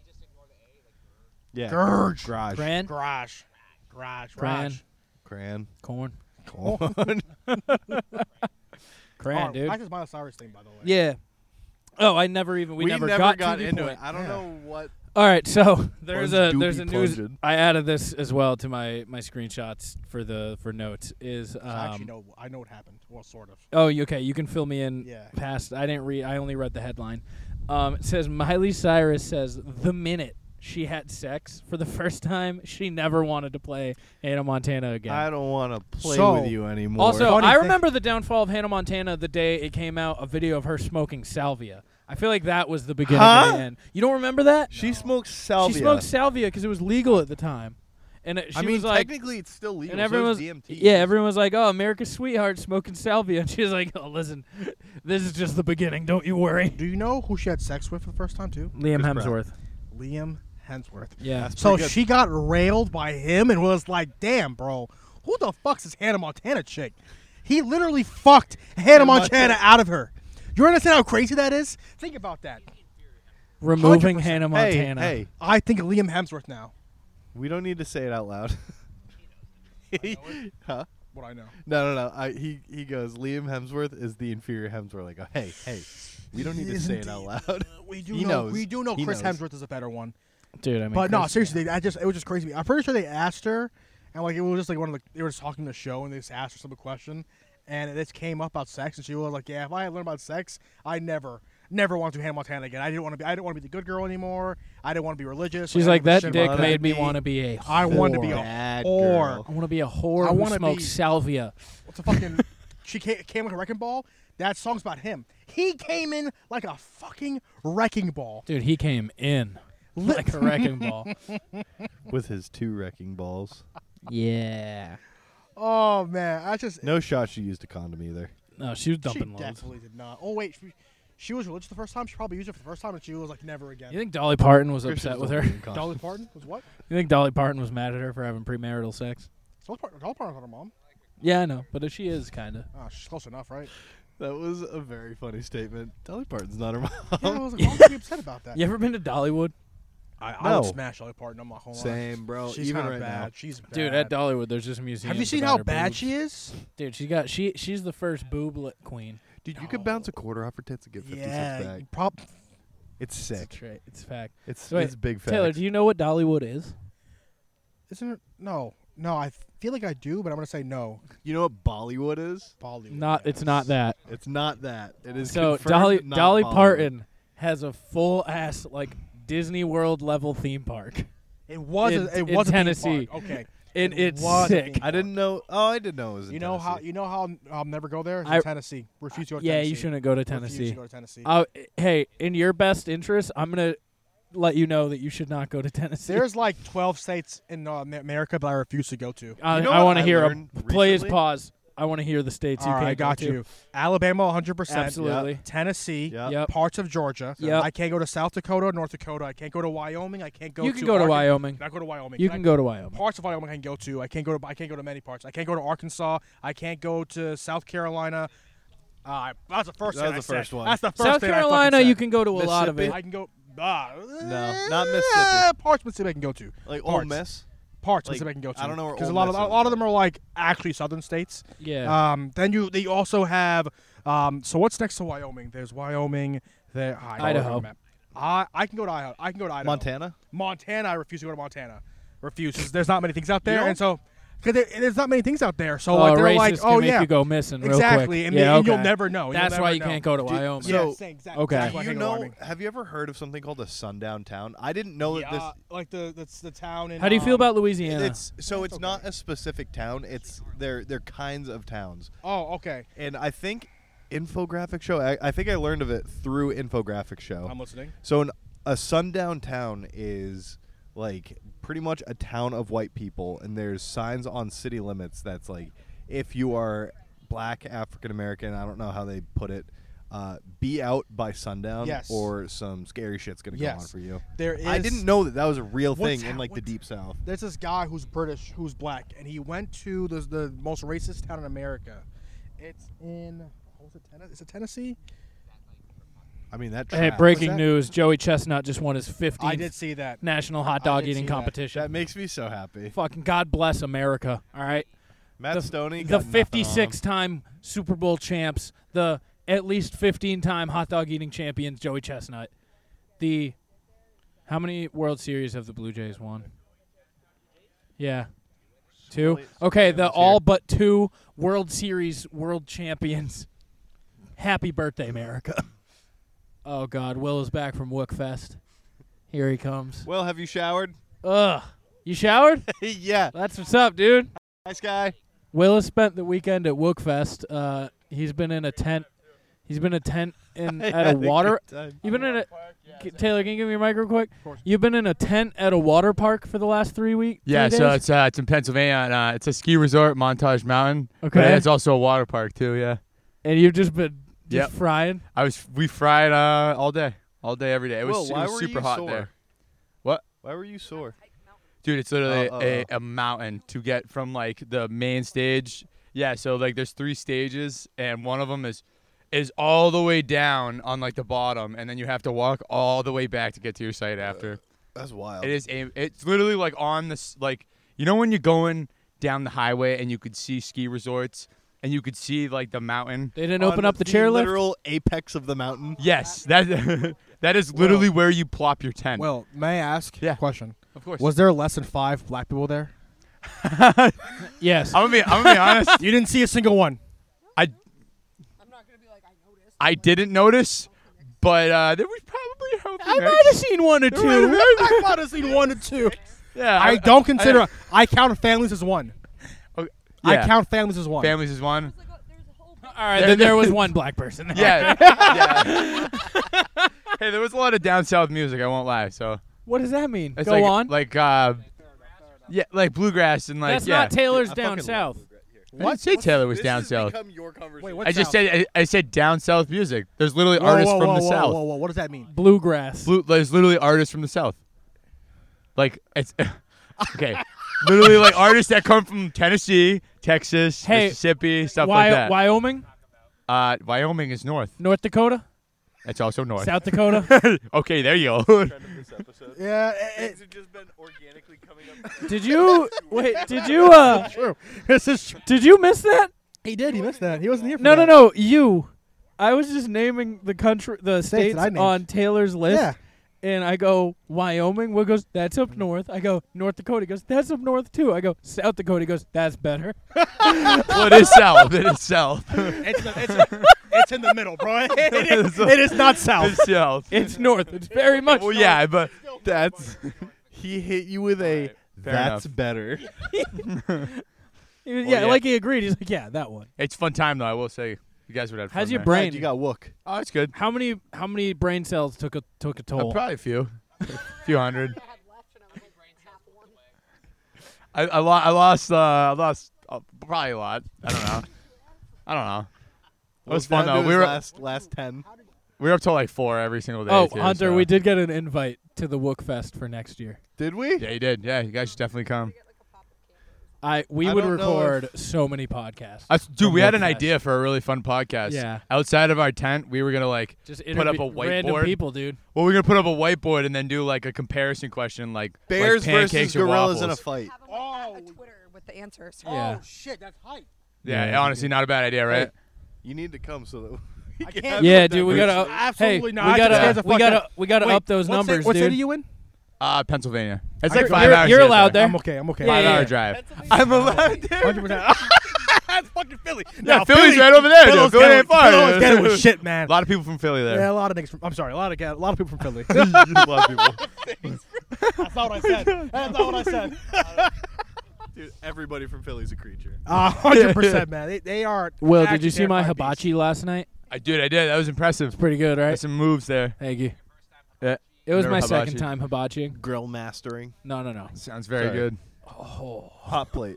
yeah.
Garage.
Garage.
Cran,
Garage. Garage.
Cran.
Garage.
Cran.
corn.
Corn.
Cran,
Oh,
dude.
Practice Miley Cyrus thing, by the way.
Yeah. Oh, I never even. We never got to the
into
point.
it. I don't
Yeah.
know what.
All right, so there's
Plunge,
a
doobie,
news.
plunging.
I added this as well to my screenshots for notes. Is
I actually know. I know what happened. Well, sort of.
oh, okay. You can fill me in.
Yeah.
Past. I didn't read. I only read the headline. It says Miley Cyrus says the minute she had sex for the first time, she never wanted to play Hannah Montana again.
I don't want to play
So,
with you anymore.
Also,
Funny
I
thing-
remember the downfall of Hannah Montana the day it came out, a video of her smoking salvia. I feel like that was the beginning
Huh?
of the end. You don't remember that?
she smokes salvia.
She smoked salvia because it was legal at the time. And she
I mean,
was like,
technically, it's still legal.
and everyone was,
so is DMT.
yeah, everyone was like, oh, America's sweetheart smoking salvia. And she was like, oh, listen, this is just the beginning. Don't you worry.
Do you know who she had sex with for the first time too?
Liam
Chris Pratt.
Hemsworth.
Liam Hemsworth.
Yeah.
That's
So
pretty good.
she got railed by him and was like, "Damn, bro, who the fuck's this Hannah Montana chick?" He literally fucked Hannah Montana out of her. You understand how crazy that is? Think about that.
Removing
100%.
Hannah
Hey,
Montana.
hey,
I think of Liam Hemsworth now.
we don't need to say it out loud. Huh?
What I know.
No. He goes. Liam Hemsworth is the inferior Hemsworth. I go, hey, we don't need to say it out loud.
We do
He
know.
knows.
We do know
He
Chris
knows.
Hemsworth is a better one.
Dude, I mean,
But no,
Chris-
seriously, it was just crazy. I'm pretty sure they asked her, and like it was just like one of the they were just talking the show, and they just asked her some question, and it just came up about sex, and she was like, "Yeah, if I had learned about sex, I never want to do Hannah Montana again. I didn't want to be the good girl anymore. I didn't want to be religious."
She's
I
like,
didn't
that
shit
dick
about
made me
me.
want to be a whore.
I wanted to be a
Bad
whore.
girl.
I want to be a whore
I
who
wanna
smokes
be-
salvia.
What's the fucking? She came like a wrecking ball. That song's about him. He came in like a fucking wrecking ball.
Dude, he came in like a wrecking ball.
With his 2 wrecking balls.
Yeah.
Oh man, I just
No shot she used a condom either.
No, she was
she
dumping loads.
definitely did not. Oh wait, she was religious the first time. She probably used it for the first time, and she was like, never again.
You think Dolly Parton was
Christians
upset with
don't
her?
believe in condoms.
Dolly Parton was what?
You think Dolly Parton was mad at her for having premarital sex?
Dolly Parton's not her mom.
Yeah, I know, but she is kind of.
Oh, she's close enough, right?
That was a very funny statement. Dolly Parton's not her mom.
Yeah, I was like, why would you be upset about that?
You ever been to Dollywood?
I
No.
would smash Dolly Parton. I'm not gonna lie.
Same, bro.
She's
Even
kind of
right
bad.
now.
She's bad.
Dude, at Dollywood, there's just museums.
Have you seen
about
how
her
bad
boobs.
she is?
Dude, she's the first booblet queen.
Dude, you could bounce a quarter off her tits and get 56
Yeah,
back. It's sick.
It's fact.
It's
Wait,
it's big facts.
Taylor, do you know what Dollywood is?
Isn't it? No. I feel like I do, but I'm gonna say no.
You know what Bollywood is?
Bollywood.
It's not that.
It's not that. It is
So
confirmed not
Dolly
Bollywood.
Parton has a full ass like Disney World level theme park.
It was.
in
It was a theme
Tennessee.
park. Okay.
And
It
it's
was a
sick.
theme
I didn't know. Oh, I didn't know it was in
You know how?
Tennessee.
You know how I'll never go there? It's
I-
in Tennessee. Refuse to go to
Yeah,
Tennessee.
you shouldn't go to
Refuse
Tennessee.
to go to Tennessee.
Hey, in your best interest, I'm gonna let you know that you should not go to Tennessee.
There's like 12 states in America that I refuse to go to.
You know
I
what
want to
I
hear
learned
Please
recently?
pause. I want to hear the states you
All right,
can't
I got
go to.
you. Alabama, 100%.
Absolutely.
Tennessee.
Yeah.
Yep.
Parts of Georgia.
Yep.
I can't go to South Dakota, North Dakota. I can't go to Wyoming. I can't go
You
to
can go to Wyoming.
Can I go to Wyoming?
You can go to Wyoming.
Parts of Wyoming I can go to. I can't go to many parts. I can't go to Arkansas. I can't go to South Carolina. That's the first
That
thing
was
I
the first
said.
one.
That's the first
South
thing
Carolina,
I fucking
you
said.
can go to a lot of it.
I can go.
No, not Mississippi.
Parts of Mississippi I can go to.
Like Ole
Parts.
Miss.
Parts of
Like,
Mississippi I can go to.
I don't know where
because a
Ole
lot of
Miss is,
of them are like actually southern states.
Yeah.
Then they also have. So what's next to Wyoming? There's Wyoming. There.
Idaho.
I can go to Idaho. I can go to Idaho.
Montana.
Montana. I refuse to go to Montana. Refuse. There's not many things out there,
don't?
and so because there's not many things out there. So
Oh,
like they're
racists
like,
can
oh
make
yeah,
you go missing real
exactly,
quick.
and,
Yeah,
and you'll
okay.
never know.
That's
You'll
why
never
you
know.
can't go to Wyoming.
So-
Yeah, same, exactly.
Okay.
That's why I
You
can't go to
know?
Wyoming.
Have you ever heard of something called a sundown town? I didn't know that this.
Like the town in.
How do you feel about Louisiana?
It's not a specific town. It's they're kinds of towns,
Oh, okay.
and I think Infographic Show. I think I learned of it through Infographic Show.
I'm listening.
So a sundown town is like pretty much a town of white people, and there's signs on city limits that's like, if you are Black, African American, I don't know how they put it, be out by sundown,
Yes.
or some scary shit's gonna go on
Yes.
for you.
There is.
I didn't know that was a real
What's
thing in
that-
like the
what's-
deep south.
There's this guy who's British, who's black, and he went to the most racist town in America. It's in. What was it? Is it Tennessee?
I mean that.
Hey,
trap-
breaking
that?
news: Joey Chestnut just won his 15th
I did see that.
national hot
I
dog
did
eating
see that.
competition.
That makes me so happy.
Fucking God bless America. All right,
Matt Stoney,
the
got nothing on him.
56-time Super Bowl champs, the at least 15-time hot dog eating champions, Joey Chestnut. How many World Series have the Blue Jays won? Yeah. 2. Okay, the
champions
all
here.
but 2 World Series world champions. Happy birthday, America. Oh, God. Will is back from Wookfest. Here he comes.
Well, have you showered?
Ugh. You showered?
Yeah.
That's what's up, dude.
Nice guy.
Will has spent the weekend at Wookfest. He's been in a tent. He's been in a tent at a water. You've been in a Taylor. Can you give me your mic real quick?
course.
You've been in a tent at a water park for the last 3 weeks.
Yeah,
3
so
days?
it's in Pennsylvania. It's a ski resort, Montage Mountain. But
Okay.
it's also a water park too. Yeah.
And you've just been
Yep.
frying.
We fried all day, every day. It was,
Will, why
it was
were
super
you
hot
sore?
there. What?
Why were you sore?
Dude, it's literally
Oh.
a mountain to get from like the main stage. Yeah, so like there's 3 stages, and one of them is all the way down on like the bottom, and then you have to walk all the way back to get to your site after.
That's wild.
It's literally like on this, like, you know when you're going down the highway and you could see ski resorts and you could see like the mountain.
They didn't open up the chairlift.
Literal apex of the mountain.
Yes, that that is literally where you plop your tent.
Well, may I ask
Yeah.
a question?
of course.
Was there less than 5 black people there?
Yes.
I'm gonna be honest.
You didn't see a single one.
I didn't notice, but there was probably a healthy
I
mix.
might have seen 1 or 2.
I might have seen 1 or 2.
Yeah,
I don't consider. I count families as 1.
yeah.
I count families as 1.
families is one.
All right, then there was 1 black person there.
Yeah. yeah. Hey, there was a lot of down south music. I won't lie. So
What does that mean?
it's
Go
like,
on.
like yeah, like bluegrass and like
That's
yeah.
not Taylor's
I
down
fucking
south.
I didn't say Taylor was
This
down
has
south.
become your conversation.
Wait, what?
I just said I said down south music. There's literally artists from the south.
Whoa, what does that mean?
Bluegrass.
There's literally artists from the south. Like it's okay, literally like artists that come from Tennessee, Texas,
Hey,
Mississippi, stuff like that.
Wyoming,
Wyoming is north.
North Dakota,
It's also north.
South Dakota.
Okay, there you go.
Yeah,
Things have just been organically coming up.
Did you wait? Did you
true. This is true.
Did you miss that?
He did. He missed that. He wasn't here for
No,
that.
no, no. You. I was just naming the states
that I named.
on Taylor's list.
Yeah.
And I go, Wyoming. Will goes, that's up north. I go, North Dakota. He goes, that's up north too. I go, South Dakota. He goes, that's better.
Well, it is south. It is south.
It's in the middle, bro. It is not south.
It's south.
It's north. It's very much
Well,
north.
yeah, but
That's he hit you with a
fair
that's
enough.
better.
Yeah, like he agreed. He's like, yeah, that one.
it's fun time though. I will say, you guys would have.
How's
fun
your
there.
brain?
You got Wook.
Oh, it's good.
How many brain cells took a toll?
Probably a few hundred. I lost probably a lot. I don't know. It was fun though. We were
last 10.
we were up till like 4 every single day.
Oh,
too,
Hunter,
so.
we did get an invite to the Wook Fest for next year.
Did we?
Yeah, you did. Yeah, you guys should definitely come.
We
I
would
don't know
record so many podcasts.
Dude,
from
we had
Wook
an
Fest.
idea for a really fun podcast.
Yeah.
Outside of our tent, we were gonna like
Just
put up a
random
whiteboard.
people, dude.
Well, we're gonna put up a whiteboard and then do like a comparison question, like
Bears
like pancakes
versus
or
gorillas in a
waffles.
fight.
Have them like a Twitter with the answers.
Yeah.
Oh shit, that's hype.
Yeah,
Yeah,
honestly, not a bad idea, right?
You need to come so that we
I
can
can't-
have
Yeah,
that
dude, we gotta.
Absolutely
hey,
not.
We
I
gotta.
just scared the
We
fuck
gotta.
out.
We gotta
Wait,
up those numbers,
what
dude.
city you in?
Pennsylvania. It's
You're-
like 5
you're-
hours.
you're
to get
allowed there.
I'm okay. I'm okay.
Yeah,
5
yeah,
hour
yeah.
drive. I'm allowed.
100%. That's fucking Philly.
Yeah,
Now,
Philly's right over there, dude.
Philly's
Philly ain't far.
Philly's getting with shit, man.
A lot of people from Philly there.
Yeah, a lot of niggas. I'm sorry, a lot of people from Philly.
a lot of people.
That's not what I said. That's not what I said.
Dude, everybody from Philly's a creature.
100%, man. They are.
Will, did
actually
you see my
terrifying
hibachi last night?
I did. That was impressive.
Pretty good, right?
There's some moves there.
Thank you.
Yeah.
It was
Never
my
hibachi.
second time hibachiing.
Grill mastering.
No.
Sounds very
Sorry.
good.
Hot plate.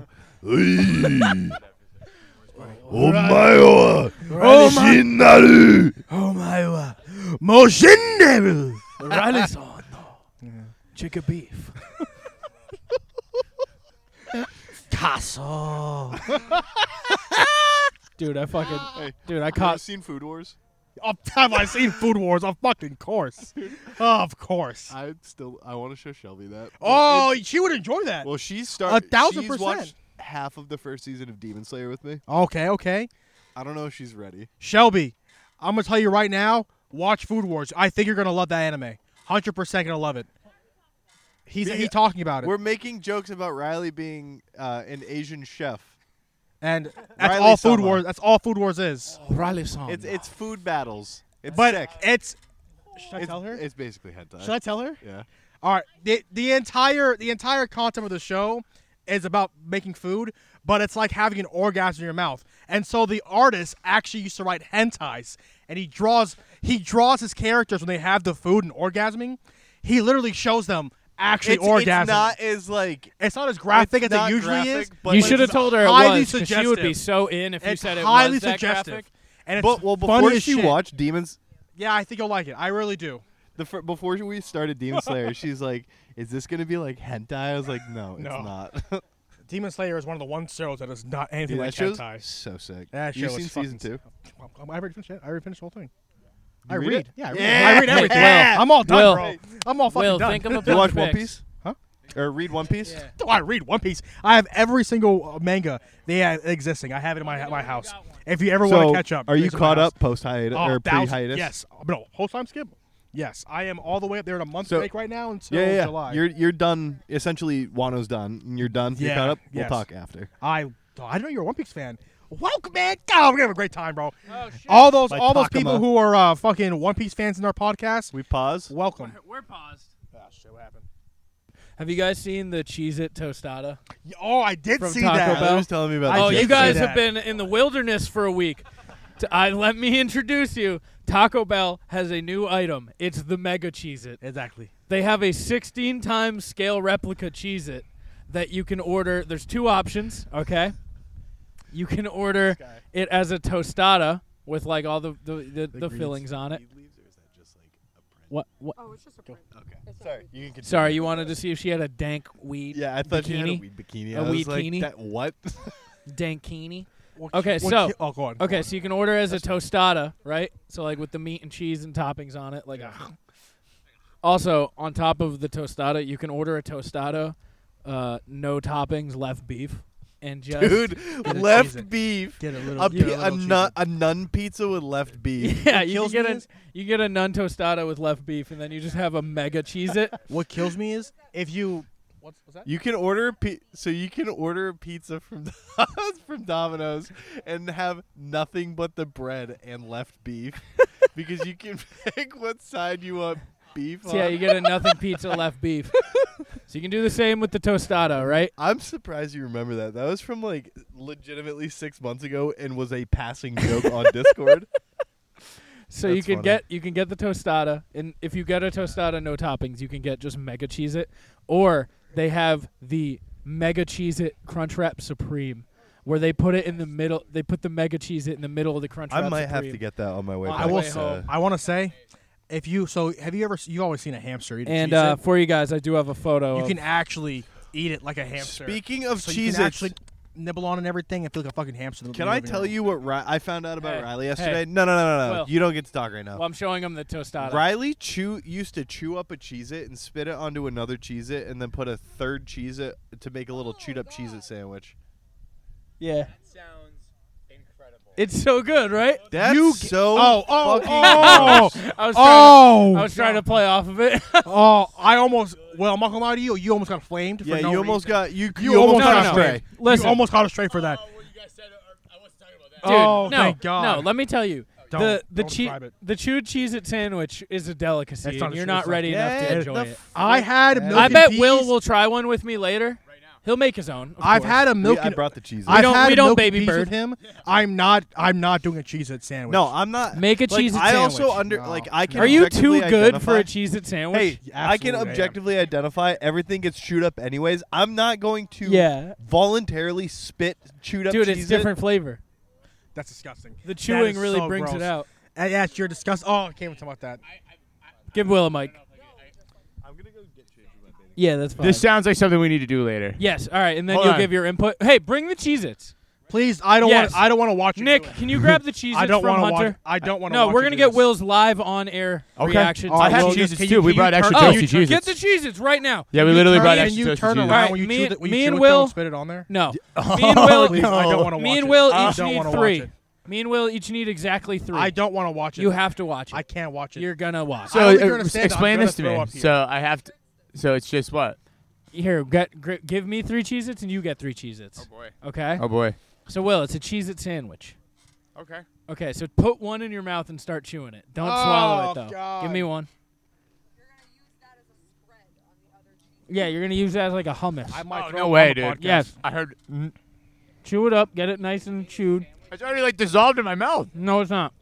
Oh my. Moshinderu.
Rallyson. Chicken beef.
Castle.
Dude, I fucking.
Hey,
Dude, I
you ever
caught.
seen Food Wars?
Have I seen Food Wars? Of fucking course. Of course.
I want to show Shelby that.
Oh, she would enjoy that.
Well, she's started.
1,000%.
watched half of the first season of Demon Slayer with me.
Okay.
I don't know if she's ready.
Shelby, I'm gonna tell you right now. Watch Food Wars. I think you're gonna love that anime. 100% gonna love it. He's talking about it,
We're making jokes about Riley being an Asian chef.
and that's
Riley
all Food
Sama.
Wars. That's all Food Wars is.
Rallyson.
It's food battles. It's
But
sick.
it's. Should I tell her?
It's basically hentai.
Should I tell her?
Yeah.
All right. The entire content of the show is about making food, but it's like having an orgasm in your mouth. And so the artist actually used to write hentais, and he draws his characters when they have the food and orgasming. He literally shows them actually orgasming.
It's not as like.
It's not as graphic
It's
as
not
it usually
graphic,
is.
but
You
like
should have
it's
told her it
highly
was, 'cause she would be
suggestive.
so in if you
It's
said it
highly
was that
suggestive.
graphic.
And it's
But well,
funny
before
as
she
shit.
watched Demons,
Yeah, I think you'll like it. I really do.
before we started Demon Slayer, she's like, "Is this gonna be like hentai?" I was like, "No, it's
No.
not."
Demon Slayer is one of the one shows that is not anything
Dude,
like
that show's
hentai.
so sick.
That
You've
show
seen
is
season
fucking
2?
I already finished it. I already finished the whole thing.
You
I
read
read.
it?
Yeah, I read.
Yeah.
I read everything.
Will.
I'm all done,
Will.
bro. I'm all fucking
Will,
done.
think of a
You
bunch
watch
of
One
picks.
Piece?
Huh?
Or read One Piece?
Yeah.
Oh, I read One Piece. I have every single manga they have existing. I have it in my house. If you ever want
So,
to catch up,
are you
it's in my
caught
house.
up post hiatus
Oh,
or pre
1,000
hiatus?
Yes. No, whole time skip. Yes, I am all the way up there in a month
So-
break right now until
Yeah.
July.
You're done. Essentially, Wano's done. And you're done. You're
Yeah,
caught up. We'll
yes.
talk after.
I didn't know you're a One Piece fan. Welcome, man. God, we're gonna have a great time, bro.
Oh, shit.
All those
Like
people
Takuma.
who are fucking One Piece fans in our podcast,
We pause.
welcome.
We're paused.
Ah, shit, what happened?
Have you guys seen the Cheez-It tostada?
Oh, I did
From
see
Taco
that.
Bell?
Tyler was telling me about
I
Oh,
did
you
see
guys
that.
have been in the wilderness for a week. Let me introduce you. Taco Bell has a new item. It's the Mega Cheez-It.
Exactly.
They have a 16 times scale replica Cheez-It that you can order. There's two options, okay? You can order it as a tostada with like all the fillings on it. What?
Oh, it's just a print.
Okay. Sorry. You can continue.
Sorry, you wanted to see if she had a dank weed
Yeah, I thought she had a
bikini?
weed bikini.
A
I was
weed
like,
bikini?
that, what?
Dankini.
What
Okay,
ki- what
so-
ki- oh, go on.
Okay, so you can order as a tostada, right? So like with the meat and cheese and toppings on it, like. Also, on top of the tostada, you can order a tostada, no toppings, left beef. and just
Dude,
Get a
left
Cheez-It.
beef.
Get a little.
A,
get
pi-
a
a,
little
nun,
Cheez-It.
a nun pizza with left beef.
yeah,
What
you
kills
get
me
a
is-
you get a nun tostada with left beef, and then you just have a mega Cheez-It.
What kills me is if you. What's that?
You can order so you can order a pizza from from Domino's and have nothing but the bread and left beef because you can pick what side you want beef
So
on.
yeah, you get a nothing pizza left beef. So you can do the same with the tostada, right?
I'm surprised you remember that. That was from like legitimately 6 months ago and was a passing joke on Discord.
So you
That's
can
funny.
you can get the tostada, and if you get a tostada no toppings, you can get just mega Cheez-It, or they have the mega Cheez-It Crunchwrap Supreme, where they put it in the middle. They put the mega Cheez-It in the middle of the Crunchwrap
I might have
Supreme.
to get that on my way
On
back.
my way
to-
home.
I want to say, if you have you ever you've always seen a hamster eat a
And
Cheez-It?
for you guys, I do have a photo.
You
of-
can actually eat it like a hamster.
Speaking of
so you
Cheez-Its,
can actually nibble on and everything and feel like a fucking hamster. in the
can I
living
tell
room.
you what I found out about
Hey,
Riley
hey.
yesterday? No.
Will.
You don't get to talk right now.
Well, I'm showing them the tostada.
Riley used to chew up a Cheez-It and spit it onto another Cheez-It and then put a third Cheez-It to make a little chewed up Cheez-It sandwich.
Yeah,
Sounds incredible.
it's so good, right?
That's
You
so
oh,
fucking
oh,
gross.
I was trying
oh,
I was trying to play off of it.
oh! I almost. Well, I'm not gonna lie to you. You almost got flamed.
Yeah,
for no
you almost
reason.
got you
You almost
No,
got
no,
a
no.
stray.
Listen.
You almost got a straight for that.
what you guys said, I wasn't talking about that.
Dude,
Oh,
no,
thank God.
no. Let me tell you,
Don't-
the
don't describe it.
the chewed Cheez-It sandwich is a delicacy,
That's not
and
a
you're
true-
not
it's not-
ready enough to
Yeah,
enjoy
the
it.
I had
Yeah.
milk
I
and
bet
peas.
Will will try one with me later.
Right now.
He'll make his own. of
I've
course.
had a milk
I
and
brought the Cheez-It.
We don't-
had
we don't
milk and
baby
peas
bird.
with him. I'm not doing a Cheez-It sandwich.
No, I'm not.
Make a
like,
Cheez-It
I also
sandwich.
like I can.
Are you too
objectively
good for a
identify-
Cheez-It sandwich?
Hey, I can
Absolutely am.
objectively identify everything gets chewed up anyways. I'm not going to
Yeah.
voluntarily spit chewed up
Dude,
Cheez-It.
it's different flavor.
that's disgusting.
The
That
chewing
is
really
so
brings
gross.
it out.
Yes, you're disgusting. Oh, I can't even talk about that.
Give Will a mic.
I'm gonna go get changed with my baby.
Yeah, that's fine.
This sounds like something we need to do later.
Yes. All right, and then
Hold
you'll
on.
give your input. Hey, bring the Cheez-Its.
Please, I don't
Yes.
want. I don't want to watch you
Nick,
do it.
can you grab the Cheez-Its
I don't
from
want to
Hunter?
watch. I don't want to.
No,
watch
we're
you
gonna
do
get
this.
Will's live on-air
Okay.
reactions.
All
I
right,
had
Will,
Cheez-Its
can
too.
you-
We
can you
brought extra
turn-
Oh,
toasty Cheez-Its.
get the Cheez-Its right now.
Yeah, we
You
literally
turn
brought
it
extra
and you
toasty
turn
Cheez-Its.
around
Alright,
when you
me
chew
and-
it. When
me
you
and
chew it,
Will-
don't spit it on there.
No.
Oh,
Me and Will.
Please, I don't want to watch
Me and
it.
Will
I
each
don't
need
wanna
3.
watch it.
Me and Will each need exactly 3.
I don't want to watch it.
You have to watch it.
I can't watch it.
You're gonna watch.
I
So
don't think you're understanding.
explain
I'm
this to
gonna
me.
throw up here.
So I have to. So it's just what?
Here, give me 3 Cheez-Its and you get 3 Cheez-Its.
boy.
Okay?
Oh boy.
So, Will, it's a Cheez-It sandwich.
Okay.
Okay, so put one in your mouth and start chewing it. Don't swallow
Oh,
it, though.
God.
Give me one.
You're gonna use that as a spread on the other cheese.
Yeah, you're going to use that as like a hummus.
I might
Oh,
throw
no
up
way,
on the
dude.
podcast.
Yes.
I heard.
Chew it up. Get it nice and chewed.
It's already like dissolved in my mouth.
No, it's not.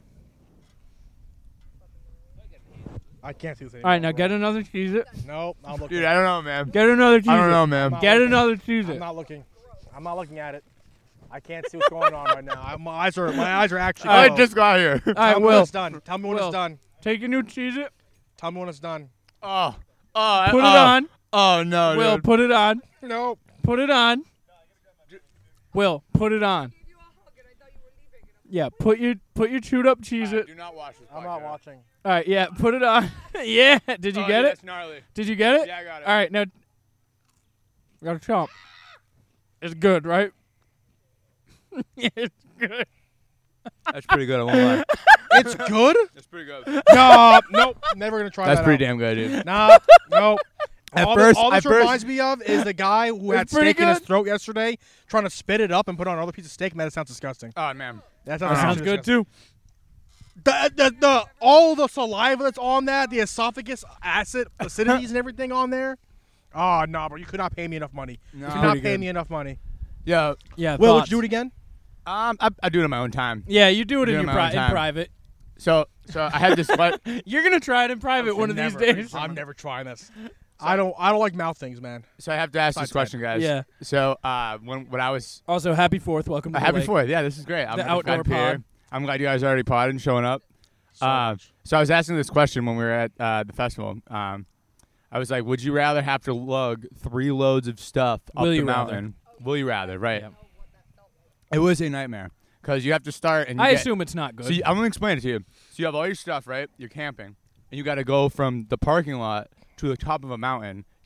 I can't do this anymore.
All right, now get another Cheez-It.
Nope. I'm looking.
Dude, I don't know, man.
Get another Cheez-It.
I don't know, man.
not
Get
looking.
another
I'm
Cheez-It.
not looking. I'm not looking at it. I can't see what's going on right now. My eyes are actually.
I
closed.
just got here.
All
Tell
right,
me when
Will.
it's done. Tell me when
Will.
it's done.
Take a new Cheez-It.
Tell me when it's done.
Oh.
Put it on.
Oh no,
Will,
dude.
put it on.
Nope.
Put it on. Will, put it on.
Give you a hug and I thought you were leaving. And
Yeah, put your chewed up Cheez-It.
Do not watch this.
I'm not watching.
All right, yeah, put it on. Yeah, did you get it?
That's gnarly.
Did you get it?
Yeah, I got it.
All right, now got to chomp. It's good, right? It's good.
That's pretty good. I won't lie.
It's good?
That's pretty good.
No, nope. Never gonna try
That's
that.
pretty
out.
damn good, dude.
Nah, nope.
At
all
first-
all this
at first-
reminds me of is the guy who had
It's pretty
steak in his
good.
throat yesterday, trying to spit it up and put it on another piece of steak. Man, that sounds disgusting.
Oh man.
That
That sounds good
disgusting.
too.
The all the saliva that's on that, the esophagus acidities and everything on there. Oh no, bro, you could not pay me enough money.
No.
You could not
Pretty
pay
good.
me enough money.
Yeah.
Yeah,
Will, would
thoughts?
you do it again?
I do it in my own time.
Yeah, you do it
Do
in
it
your
on my own
in
time.
private.
So I had this.
You're gonna try it in private one of these
Never.
days.
I'm never trying this. I don't like mouth things, man.
So I have to ask this
Besides
question, guys.
Yeah.
So when I was
Also, happy 4th. Welcome to the
happy
lake.
for it. Yeah, this is great. I'm
The
glad
outdoor
to be here.
pod.
I'm glad you guys already podded and showing up. So I was asking this question when we were at the festival. I was like, would you rather have to lug 3 loads of stuff up
Will
the
you rather?
mountain? Will you rather? Right.
Yep.
It was a nightmare because you have to start and you
I
get-
assume it's not good.
So I'm gonna explain it to you. So you have all your stuff, right? You're camping, and you got to go from the parking lot to the top of a mountain.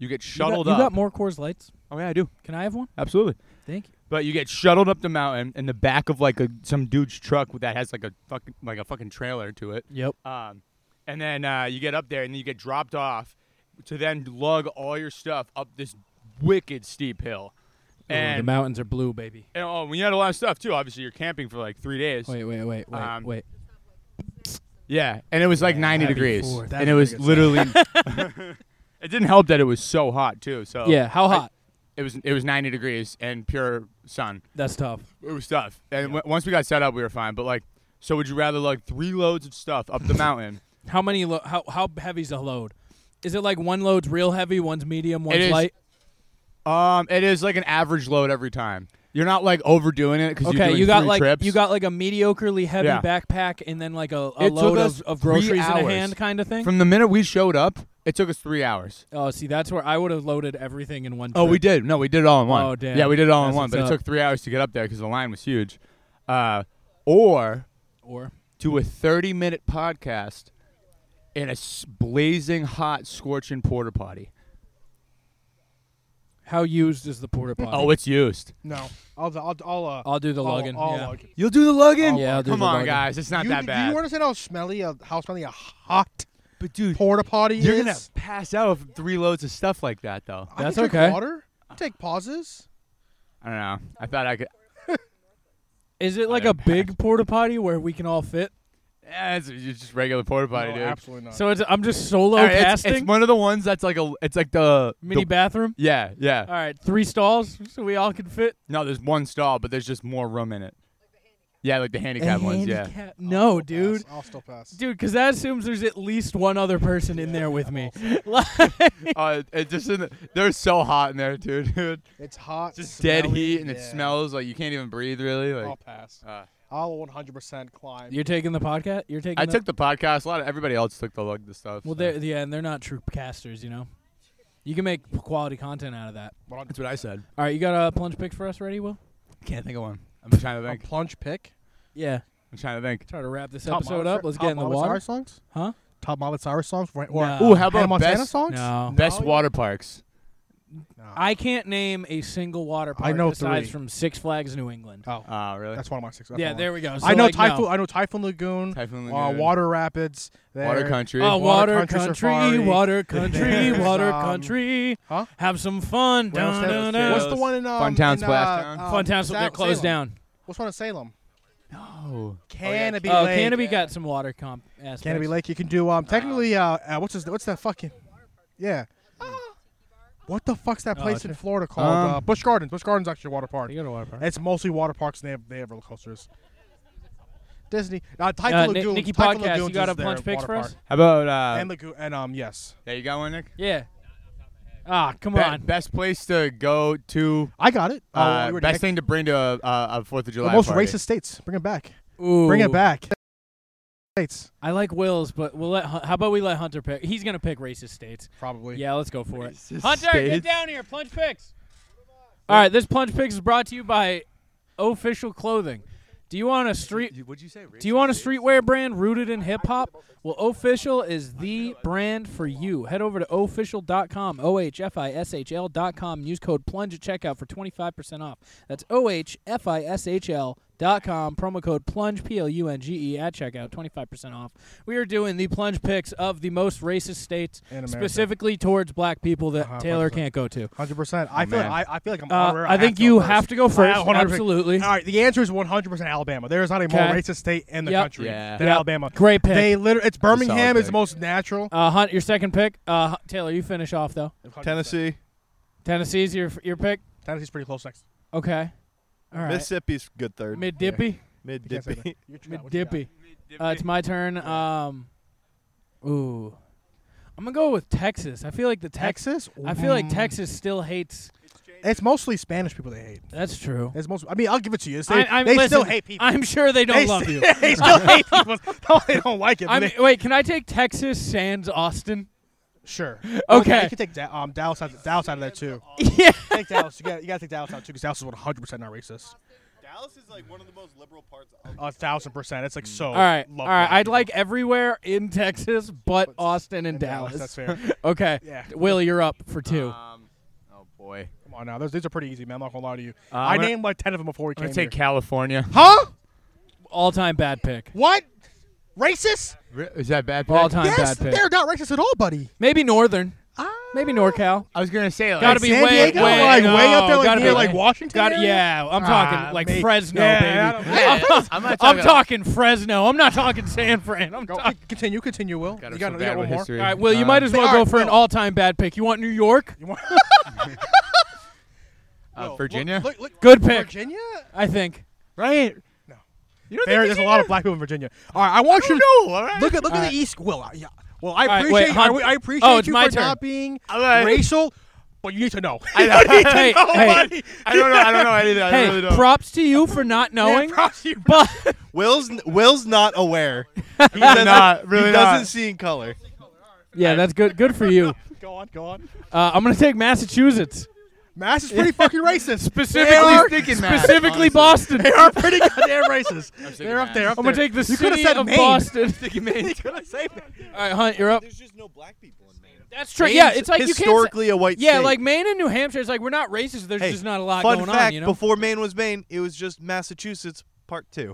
You get
You
shuttled
got,
up.
You got more Coors Lights?
Oh yeah, I do.
Can I have one?
Absolutely.
Thank you.
But you get shuttled up the mountain in the back of like some dude's truck that has like a fucking trailer to it.
Yep.
And then you get up there and then you get dropped off to then lug all your stuff up this wicked steep hill.
The
And,
mountains are blue, baby.
when you had a lot of stuff too, obviously you're camping for like 3 days.
Wait.
Yeah, and it was like 90
that'd be
degrees,
four.
and it was literally. It didn't help that it was so hot too. So
Yeah, how hot?
It was 90 degrees and pure sun.
That's tough.
It was tough. And once we got set up, we were fine. But like, so would you rather lug 3 loads of stuff up the mountain?
How many? How heavy's a load? Is it like one load's real heavy, one's medium, one's
It is-
light?
It is like an average load every time. You're not like overdoing it because you're
Okay,
doing
you got
3
like
trips.
you got like a mediocrely heavy
Yeah.
backpack and then like a
It took
load
us
of
3
groceries in a
hours.
hand kind of thing.
From the minute we showed up, it took us 3 hours.
Oh, see, that's where I would have loaded everything in one.
Oh, we
trip.
did. No, we did it all in one.
Oh, damn.
Yeah, we did it all in
That's
one,
what's
but it
up.
took 3 hours to get up there because the line was huge. Or
Or
do a 30-minute podcast in a blazing hot, scorching porta potty.
how used is the porta potty?
Oh, it's used.
No, I'll
I'll do the lugging.
I'll
yeah.
lug it.
You'll do the lugging?
Yeah, I'll do
Come
the
on,
lugging.
guys. It's not that
Do
bad.
you understand how smelly a hot
But, dude,
porta potty
you're
is?
going to pass out with 3 loads of stuff like that, though.
I
That's
can drink
okay.
Water. I take pauses.
I don't know. I thought I could.
Is it like
I
a
didn't
big porta potty where we can all fit?
Yeah, it's just regular porta potty,
No,
dude.
absolutely not.
So I'm just solo
All right,
casting.
it's one of the ones that's like it's like the
mini bathroom.
Yeah, yeah.
All right, 3 stalls so we all can fit.
No, there's one stall, but there's just more room in it. Yeah, like the handicap ones. Yeah.
No,
I'll
dude.
I'll still pass.
Dude, because that assumes there's at least one other person in there with me.
It just they're so hot in there, too, dude.
It's hot.
Just dead
smelly,
heat and it
yeah.
smells like you can't even breathe. Really,
I'll
like.
pass.
Uh,
I'll 100% climb.
You're taking the podcast? You're taking
I
the
took the podcast. Everybody else took the stuff.
Well,
so.
and they're not true casters, you know. You can make quality content out of that.
That's what I said.
All right, you got a plunge pick for us ready, Will?
Can't think of one. I'm trying to
A
think.
plunge pick.
Yeah.
I'm trying to think.
Try to wrap this
Top
episode
Miley
up. Let's
top
get in the
Miley
water.
Cyrus songs?
Huh?
Top Miley Cyrus songs? Or
No.
Ooh, how
Hannah
about
Montana
best
songs?
No.
best
No,
water parks?
No.
I can't name a single water park
I know
aside
3.
from Six Flags New England.
Oh,
Oh, really?
that's one of my 6.
Yeah, there we go. So
I know
like, no.
Typhoon. I know Typhoon Lagoon.
Typhoon Lagoon.
Water Rapids.
Water
there.
Country.
Oh,
Water
water
Country
country,
Safari.
water country,
There's,
water country.
Huh?
Have some fun.
What's
Dun, dun,
the
dun.
what's the one in
Funtown
in,
Splashdown?
Funtown, so they're closed
Salem.
down.
What's one in Salem?
No.
Canopy
Oh,
Lake.
Canopy got some water comp aspects.
Canopy Lake. You can do technically what's that fucking what the fuck's that place in Florida called? Busch Gardens. Busch Gardens is actually a water park.
You got a water park.
It's mostly water parks and they have roller coasters. Disney. Typhoon Lagoon.
Nikki
Typhoon
Podcast,
Lagoons
you got
is
a plunge
their
picks for
water
us?
park.
How about
And Lagoon yes.
there you go, one, Nick.
Yeah. Ah, come on.
Best place to go to.
I got it. We already
Best thing to bring to a 4th of July
the most
party.
racist states. Bring it back.
Ooh.
Bring it back. States
I like Will's, but we'll let. How about we let Hunter pick? He's gonna pick racist states.
probably.
Yeah, let's go for it.
Racist
Hunter, get
states.
down here. Plunge picks. All right, this plunge picks is brought to you by Official Clothing. Do you want a street?
What'd you say?
Do you want a streetwear brand rooted in hip hop? Well, Official is the brand for you. Head over to official.com, OHFISHL.com, and use code PLUNGE at checkout for 25% off. That's OHFISHL.com, promo code PLUNGE, PLUNGE at checkout, 25% off. We are doing the plunge picks of the most racist states,
In America.
specifically towards black people that
100%.
Taylor can't go to.
100%. I feel
man.
I feel like I'm honorary.
I think you have to go first.
100%.
Absolutely.
All right, the answer is 100% Alabama. There is not a more
Okay.
racist state in the
Yep.
country
Yeah.
than
Yep.
Alabama.
Great pick.
They literally, it's Birmingham
solid
is the
pick.
most natural.
Hunt, your second pick. Taylor, you finish off, though.
Tennessee,
Tennessee's your pick?
Tennessee's pretty close next.
Okay. All right.
Mississippi's good third.
Mid dippy.
Mid
You can't say
dippy.
that.
Mid dippy. It's my turn. Ooh. I'm gonna go with Texas. I feel like
Texas?
I feel like Texas still hates.
It's mostly Spanish people they hate.
That's true.
It's most. I mean, I'll give it to you.
Listen,
They still hate people.
I'm sure they don't
They
love
st-
you.
They still hate people. No, they don't like it. but they-
Wait, can I take Texas sans Austin?
sure.
Okay.
You can take Dallas out of that too.
Yeah.
Take Dallas. You got to take Dallas out too because Dallas is 100% not racist.
Dallas is like one of the most liberal parts of
1,000%. It's like so.
All right.
love
All right.
black
I'd
people.
like everywhere in Texas but Austin and Dallas.
That's fair.
Okay.
Yeah.
Will, you're up for 2.
Oh boy.
Come on now. These are pretty easy, man. I'm not gonna lie to you.
I'm
I
gonna-
named like 10 of them before we
I'm
came
gonna take
here.
California.
Huh?
All-time bad pick.
What? Racist?
Is that bad? Pick?
All-time
Yes,
bad pick.
they're not racist at all, buddy.
Maybe Northern. Maybe NorCal.
I was gonna say like,
Gotta be
San
way,
Diego?
way,
Like,
no,
way up there, like,
gotta
near,
be-
like, Washington
Got,
area?
yeah, I'm talking like
maybe.
Fresno,
Yeah,
baby.
I don't-
I'm not
I'm
talking.
talking Fresno. I'm not talking San Fran. I'm
Go,
talking.
continue, Will.
God, I'm
You got,
so
you
bad
got one
with
more?
history.
All right, Will, you might as well
all
go
right,
for an
Will.
all-time bad pick. You want New York?
You want- Will,
Virginia.
look,
Good pick.
Virginia?
I think.
Right.
No.
You don't
There's a lot of black people in Virginia. All right, I want you to
All right.
look at
All right.
the East. Will, yeah. Well, I
right,
appreciate
wait, Hunt-
I appreciate
Oh, it's
you
my
for
turn.
not being
All right.
racial, but you need to know.
I know.
Hey, hey,
I don't know. I don't know anything. I really
hey,
don't.
props to you for not knowing.
Yeah, props to you.
But
Will's not aware. He
not, really
he
not.
doesn't see in color.
yeah, that's good. Good for you.
Go on.
I'm gonna take Massachusetts,
Mass is pretty fucking racist.
specifically,
thinking Mass,
specifically Boston.
They are pretty goddamn racist.
thinking
They're up there.
Mass.
Up
I'm gonna
there.
take the
You coulda
city
said
of
Maine.
Boston.
You coulda said Maine.
All right, Hunt, you're up.
There's just no black people in Maine.
That's true. Yeah, it's like you can't.
historically a white
Yeah,
state.
like Maine and New Hampshire. It's like we're not racist. There's
Hey,
just not a lot
fun
going
fact,
on. You know.
before Maine was Maine, it was just Massachusetts Part 2.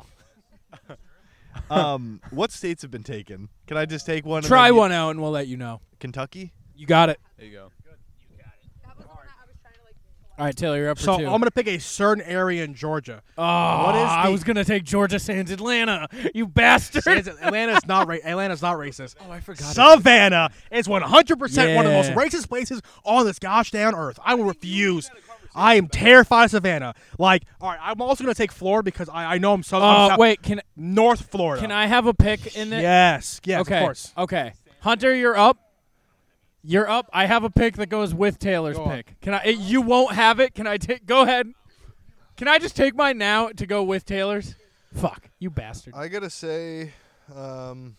What states have been taken? Can I just take one? and
Try
then you-
one out, and we'll let you know.
Kentucky.
You got it.
There you go.
That was the one I was trying to like.
All right, Taylor, you're up for
So
2.
I'm gonna pick a certain area in Georgia.
Oh,
What is
I
the-
was gonna take Georgia Sans Atlanta. You bastard.
Atlanta's not Atlanta's not racist.
Oh, I forgot.
Savannah is 100% one of the most
Yeah.
racist places on this gosh damn earth. I will refuse. I am terrified of Savannah. Like, all right, I'm also gonna take Florida because I know I'm southern. I'm south-
Wait, can
North Florida.
I have a pick in there?
Yes,
Okay.
of course.
Okay. Hunter, you're up. You're up. I have a pick that goes with Taylor's
Go on.
pick. Can I? You won't have it. Can I take? Go ahead. Can I just take mine now to go with Taylor's? Fuck, you bastard.
I gotta say,
Come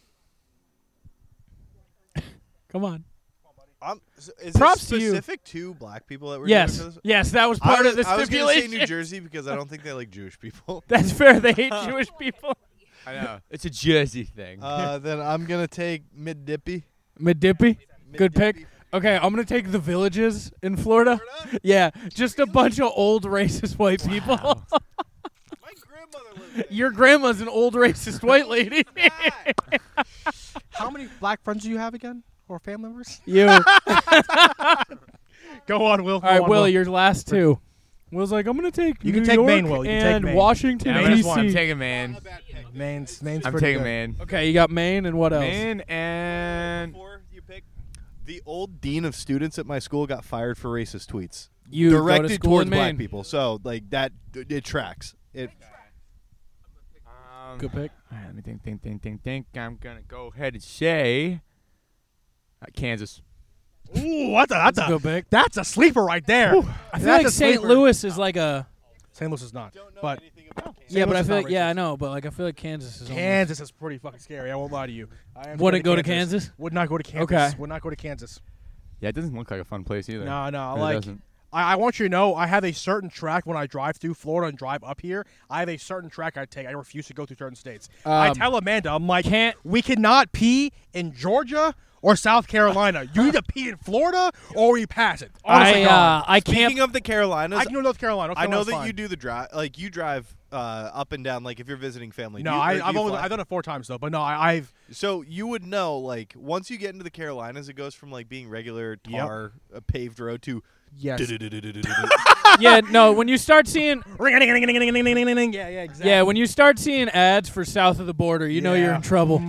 on.
is
Props
this
to you.
specific to black people that we're
Yes.
doing this?
Yes, that was part of the
I was gonna say
stipulation.
New Jersey because I don't think they like Jewish people.
That's fair. They hate Jewish people.
I know. It's a Jersey thing.
Then I'm gonna take Mid-Dippy.
Mid-Dippy. Good pick.
Mid-Dippy.
Okay, I'm gonna take the villages in Florida. Yeah, just a bunch of old racist white people.
My grandmother lives there.
Your grandma's an old racist white lady.
How many black friends do you have again, or family members?
You. All
Go on, Will. Go
right,
on,
Will, your last 2. Will's like, I'm gonna take
You
New
can take
York
Maine, Will. You can take
and
Maine.
Washington
Yeah,
I'm
Maine is
D.C.
one.
I'm taking Maine.
Maine's
I'm
pretty
taking
good.
Maine.
Okay, you got Maine and what else?
Maine and
Before you pick, the old dean of students at my school got fired for racist tweets
You go to
directed
school
towards
in
black
Maine.
people. So like that, it tracks. It.
Good pick.
All right, let me think. I'm gonna go ahead and say Kansas.
Ooh,
That's a good pick.
that's a sleeper right there.
I feel
That's
like
a
St.
sleeper.
Louis is like a.
St. Louis is not, but
Yeah, but
Louis
I
is
feel
not
like I
racist.
know, but like I feel like Kansas is.
Kansas is pretty fucking scary. I won't lie to you. I am
Wouldn't
going
go to Kansas?
Would not go to Kansas.
Okay.
Would not go to Kansas.
Yeah, it doesn't look like a fun place either.
No,
It
like
doesn't.
I want you to know I have a certain track when I drive through Florida and drive up here. I have a certain track I take. I refuse to go through certain states. I tell Amanda, I'm like,
Can't-
we cannot pee in Georgia or South Carolina. You need to pee in Florida or we pass it. Honestly, God.
I can't.
Speaking of the Carolinas,
I can go to North Carolina. North
I know
Carolina's
that
fine.
you do the drive. Like you drive up and down. Like if you're visiting family.
No,
Do you, or do
I've
you
only
fly?
I've done it 4 times though. But no, I've
So you would know, like, once you get into the Carolinas, it goes from like being regular tar paved road to
yes.
Yeah, no. When you start seeing,
Yeah, exactly.
yeah, when you start seeing ads for south of the border, you know you're in trouble.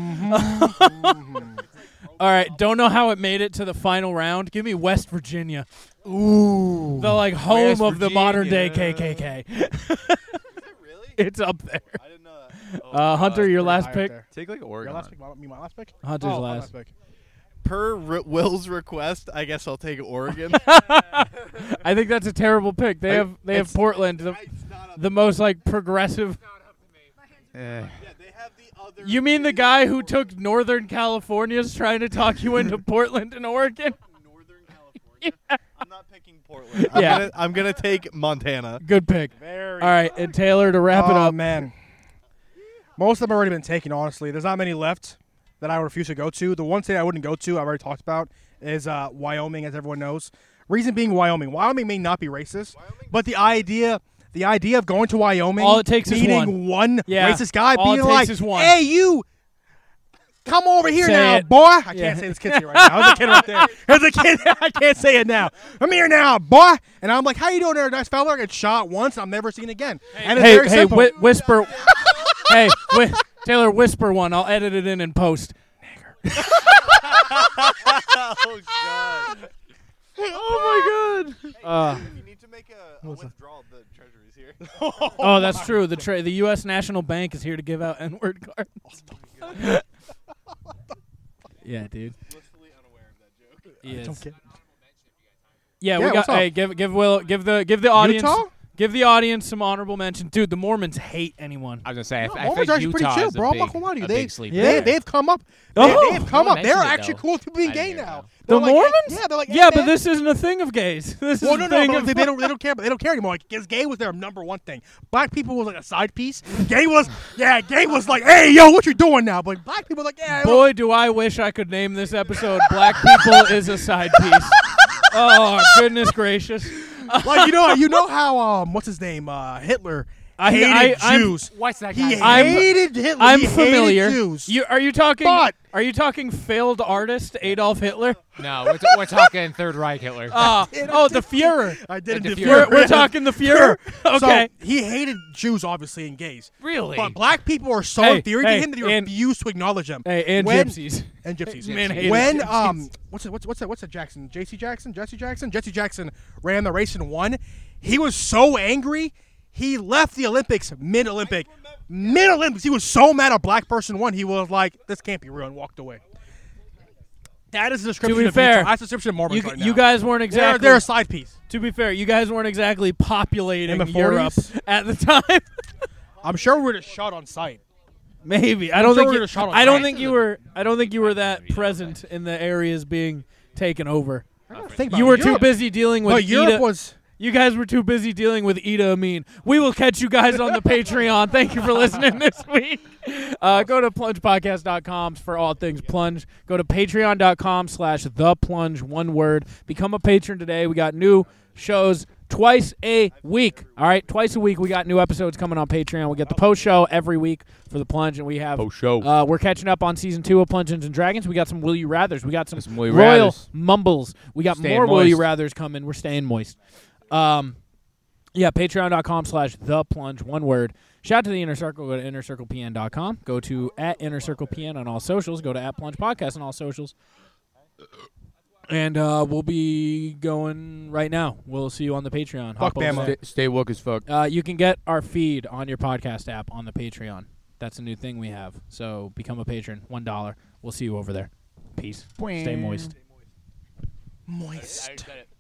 All right, don't know how it made it to the final round. Give me West Virginia,
Ooh.
the like home
West
of the modern day
Virginia.
KKK.
really?
It's up there.
I didn't know that.
Hunter, your
Pretty
last
high up
pick.
there.
Take like
Your
Oregon.
last pick? My last pick?
Hunter's
Oh, my
last.
pick.
Per Will's request, I guess I'll take Oregon.
I think that's a terrible pick. They have
it's-
Portland, the most like progressive.
Eh.
Yeah, they have the other.
You mean the guy who took Northern California's trying to talk you into Portland and Oregon?
Northern California? I'm not picking Portland.
Yeah.
I'm gonna take Montana.
Good pick.
Very.
All right, and Taylor, to wrap it
Oh
up.
man, most of them have already been taken. Honestly, there's not many left that I would refuse to go to. The one state I wouldn't go to, I've already talked about, is Wyoming, as everyone knows. Reason being, Wyoming. Wyoming may not be racist, but the idea of going to Wyoming,
All it takes is
meeting one
Yeah.
racist guy,
All it
being
takes
like,
is one.
"Hey, you, come over here
Say
now,
it.
boy." I
Yeah.
can't say this kid's here right now. There's a kid right there. There's a kid. I can't say it now. Come here now, boy. And I'm like, "How you doing there, nice fella?" I get shot once. I'm never seen again. And it's very
Hey,
simple.
whisper. Hey, Taylor, whisper one. I'll edit it in and post.
Oh God!
Oh my god.
If you need to make a withdrawal, the treasury's here.
Oh, that's true. The U.S. National Bank is here to give out N-word cards. Yeah, dude.
Blissfully unaware of that joke.
He is.
Don't get-
Yeah,
Yeah,
we got.
what's up?
Hey, give the audience.
Utah?
Give the audience some honorable mention, dude. The Mormons hate anyone.
I was gonna say,
No,
I
Mormons
think
are actually pretty
Utah
chill,
is a
bro. I'm
big,
not gonna lie to you.
a
They-
big sleeper.
They've come up.
Oh.
They've come
No
up.
one
They're
mentioned it,
actually
though.
cool with being
I
gay
didn't hear
now.
that.
The
They're like,
Mormons?
Yeah, they're like,
Yeah,
"Hey,
but
man."
this isn't a thing of gays. This is
Well,
a
no,
thing
but
of
they don't care. They don't care anymore. Like, 'cause gay was their number one thing. Black people was like a side piece. Gay was like, "Hey, yo, what you doing now?" But black people like, "Yeah,
Boy, do I wish I could name this episode "Black People is a Side Piece." Oh goodness gracious!
like you know how what's his name Hitler hated Jews.
What's that
He
guy?
hated Hitler.
I'm
He
familiar.
hated Jews.
Are you talking?
But-
Are you talking failed artist Adolf Hitler?
No, we're talking Third Reich Hitler.
Oh, the Führer.
I did
The
it.
Führer.
We're talking the Führer. Okay.
So he hated Jews, obviously, and gays.
Really?
But black people are so
Hey,
inferior
hey,
to him that he
and-
refused to acknowledge him.
Hey, and
When-
gypsies.
And gypsies.
Man hated
When
gypsies.
what's that Jackson? Jesse Jackson ran the race and won. He was so angry. He left the Olympics mid-Olympics. He was so mad a black person won. He was like, "This can't be real," and walked away. That is the description
be
of
fair,
Utah. That's the description of Mormons right now.
You guys weren't exactly.
They're a side piece.
To be fair, you guys weren't exactly populating
In the
Europe
40s?
at the time.
I'm sure we were just shot on sight.
Maybe I don't
sure
think
we
you,
would've shot on
I don't
sight.
think you were. I don't think you were that present in the areas being taken over.
Think about
You
it.
were too
Europe-
busy dealing with
But Europe
Ida.
was.
You guys were too busy dealing with Ida Amin. We will catch you guys on the Patreon. Thank you for listening this week. Go to plungepodcast.com for all things plunge. Go to patreon.com/theplunge, one word. Become a patron today. We got new shows twice a week. All right, twice a week we got new episodes coming on Patreon. We get the post show every week for the plunge, and we have
show.
we're catching up on season 2 of Dungeons and Dragons. We got some Will You Rathers. We got some
Some Will You
Royal
Rathers.
Mumbles. We got
Staying
more Will You
moist.
Rathers coming. We're staying moist. Yeah, patreon.com/theplunge, one word. Shout out to the Inner Circle. Go to innercirclepn.com. Go to @innercirclepn on all socials. Go to @plungepodcast on all socials. And we'll be going right now. We'll see you on the Patreon.
Fuck
Hop over
Bama.
there.
Stay woke as fuck.
You can get our feed on your podcast app on the Patreon. That's a new thing we have. So become a patron. $1. We'll see you over there. Peace. Stay moist.
Moist.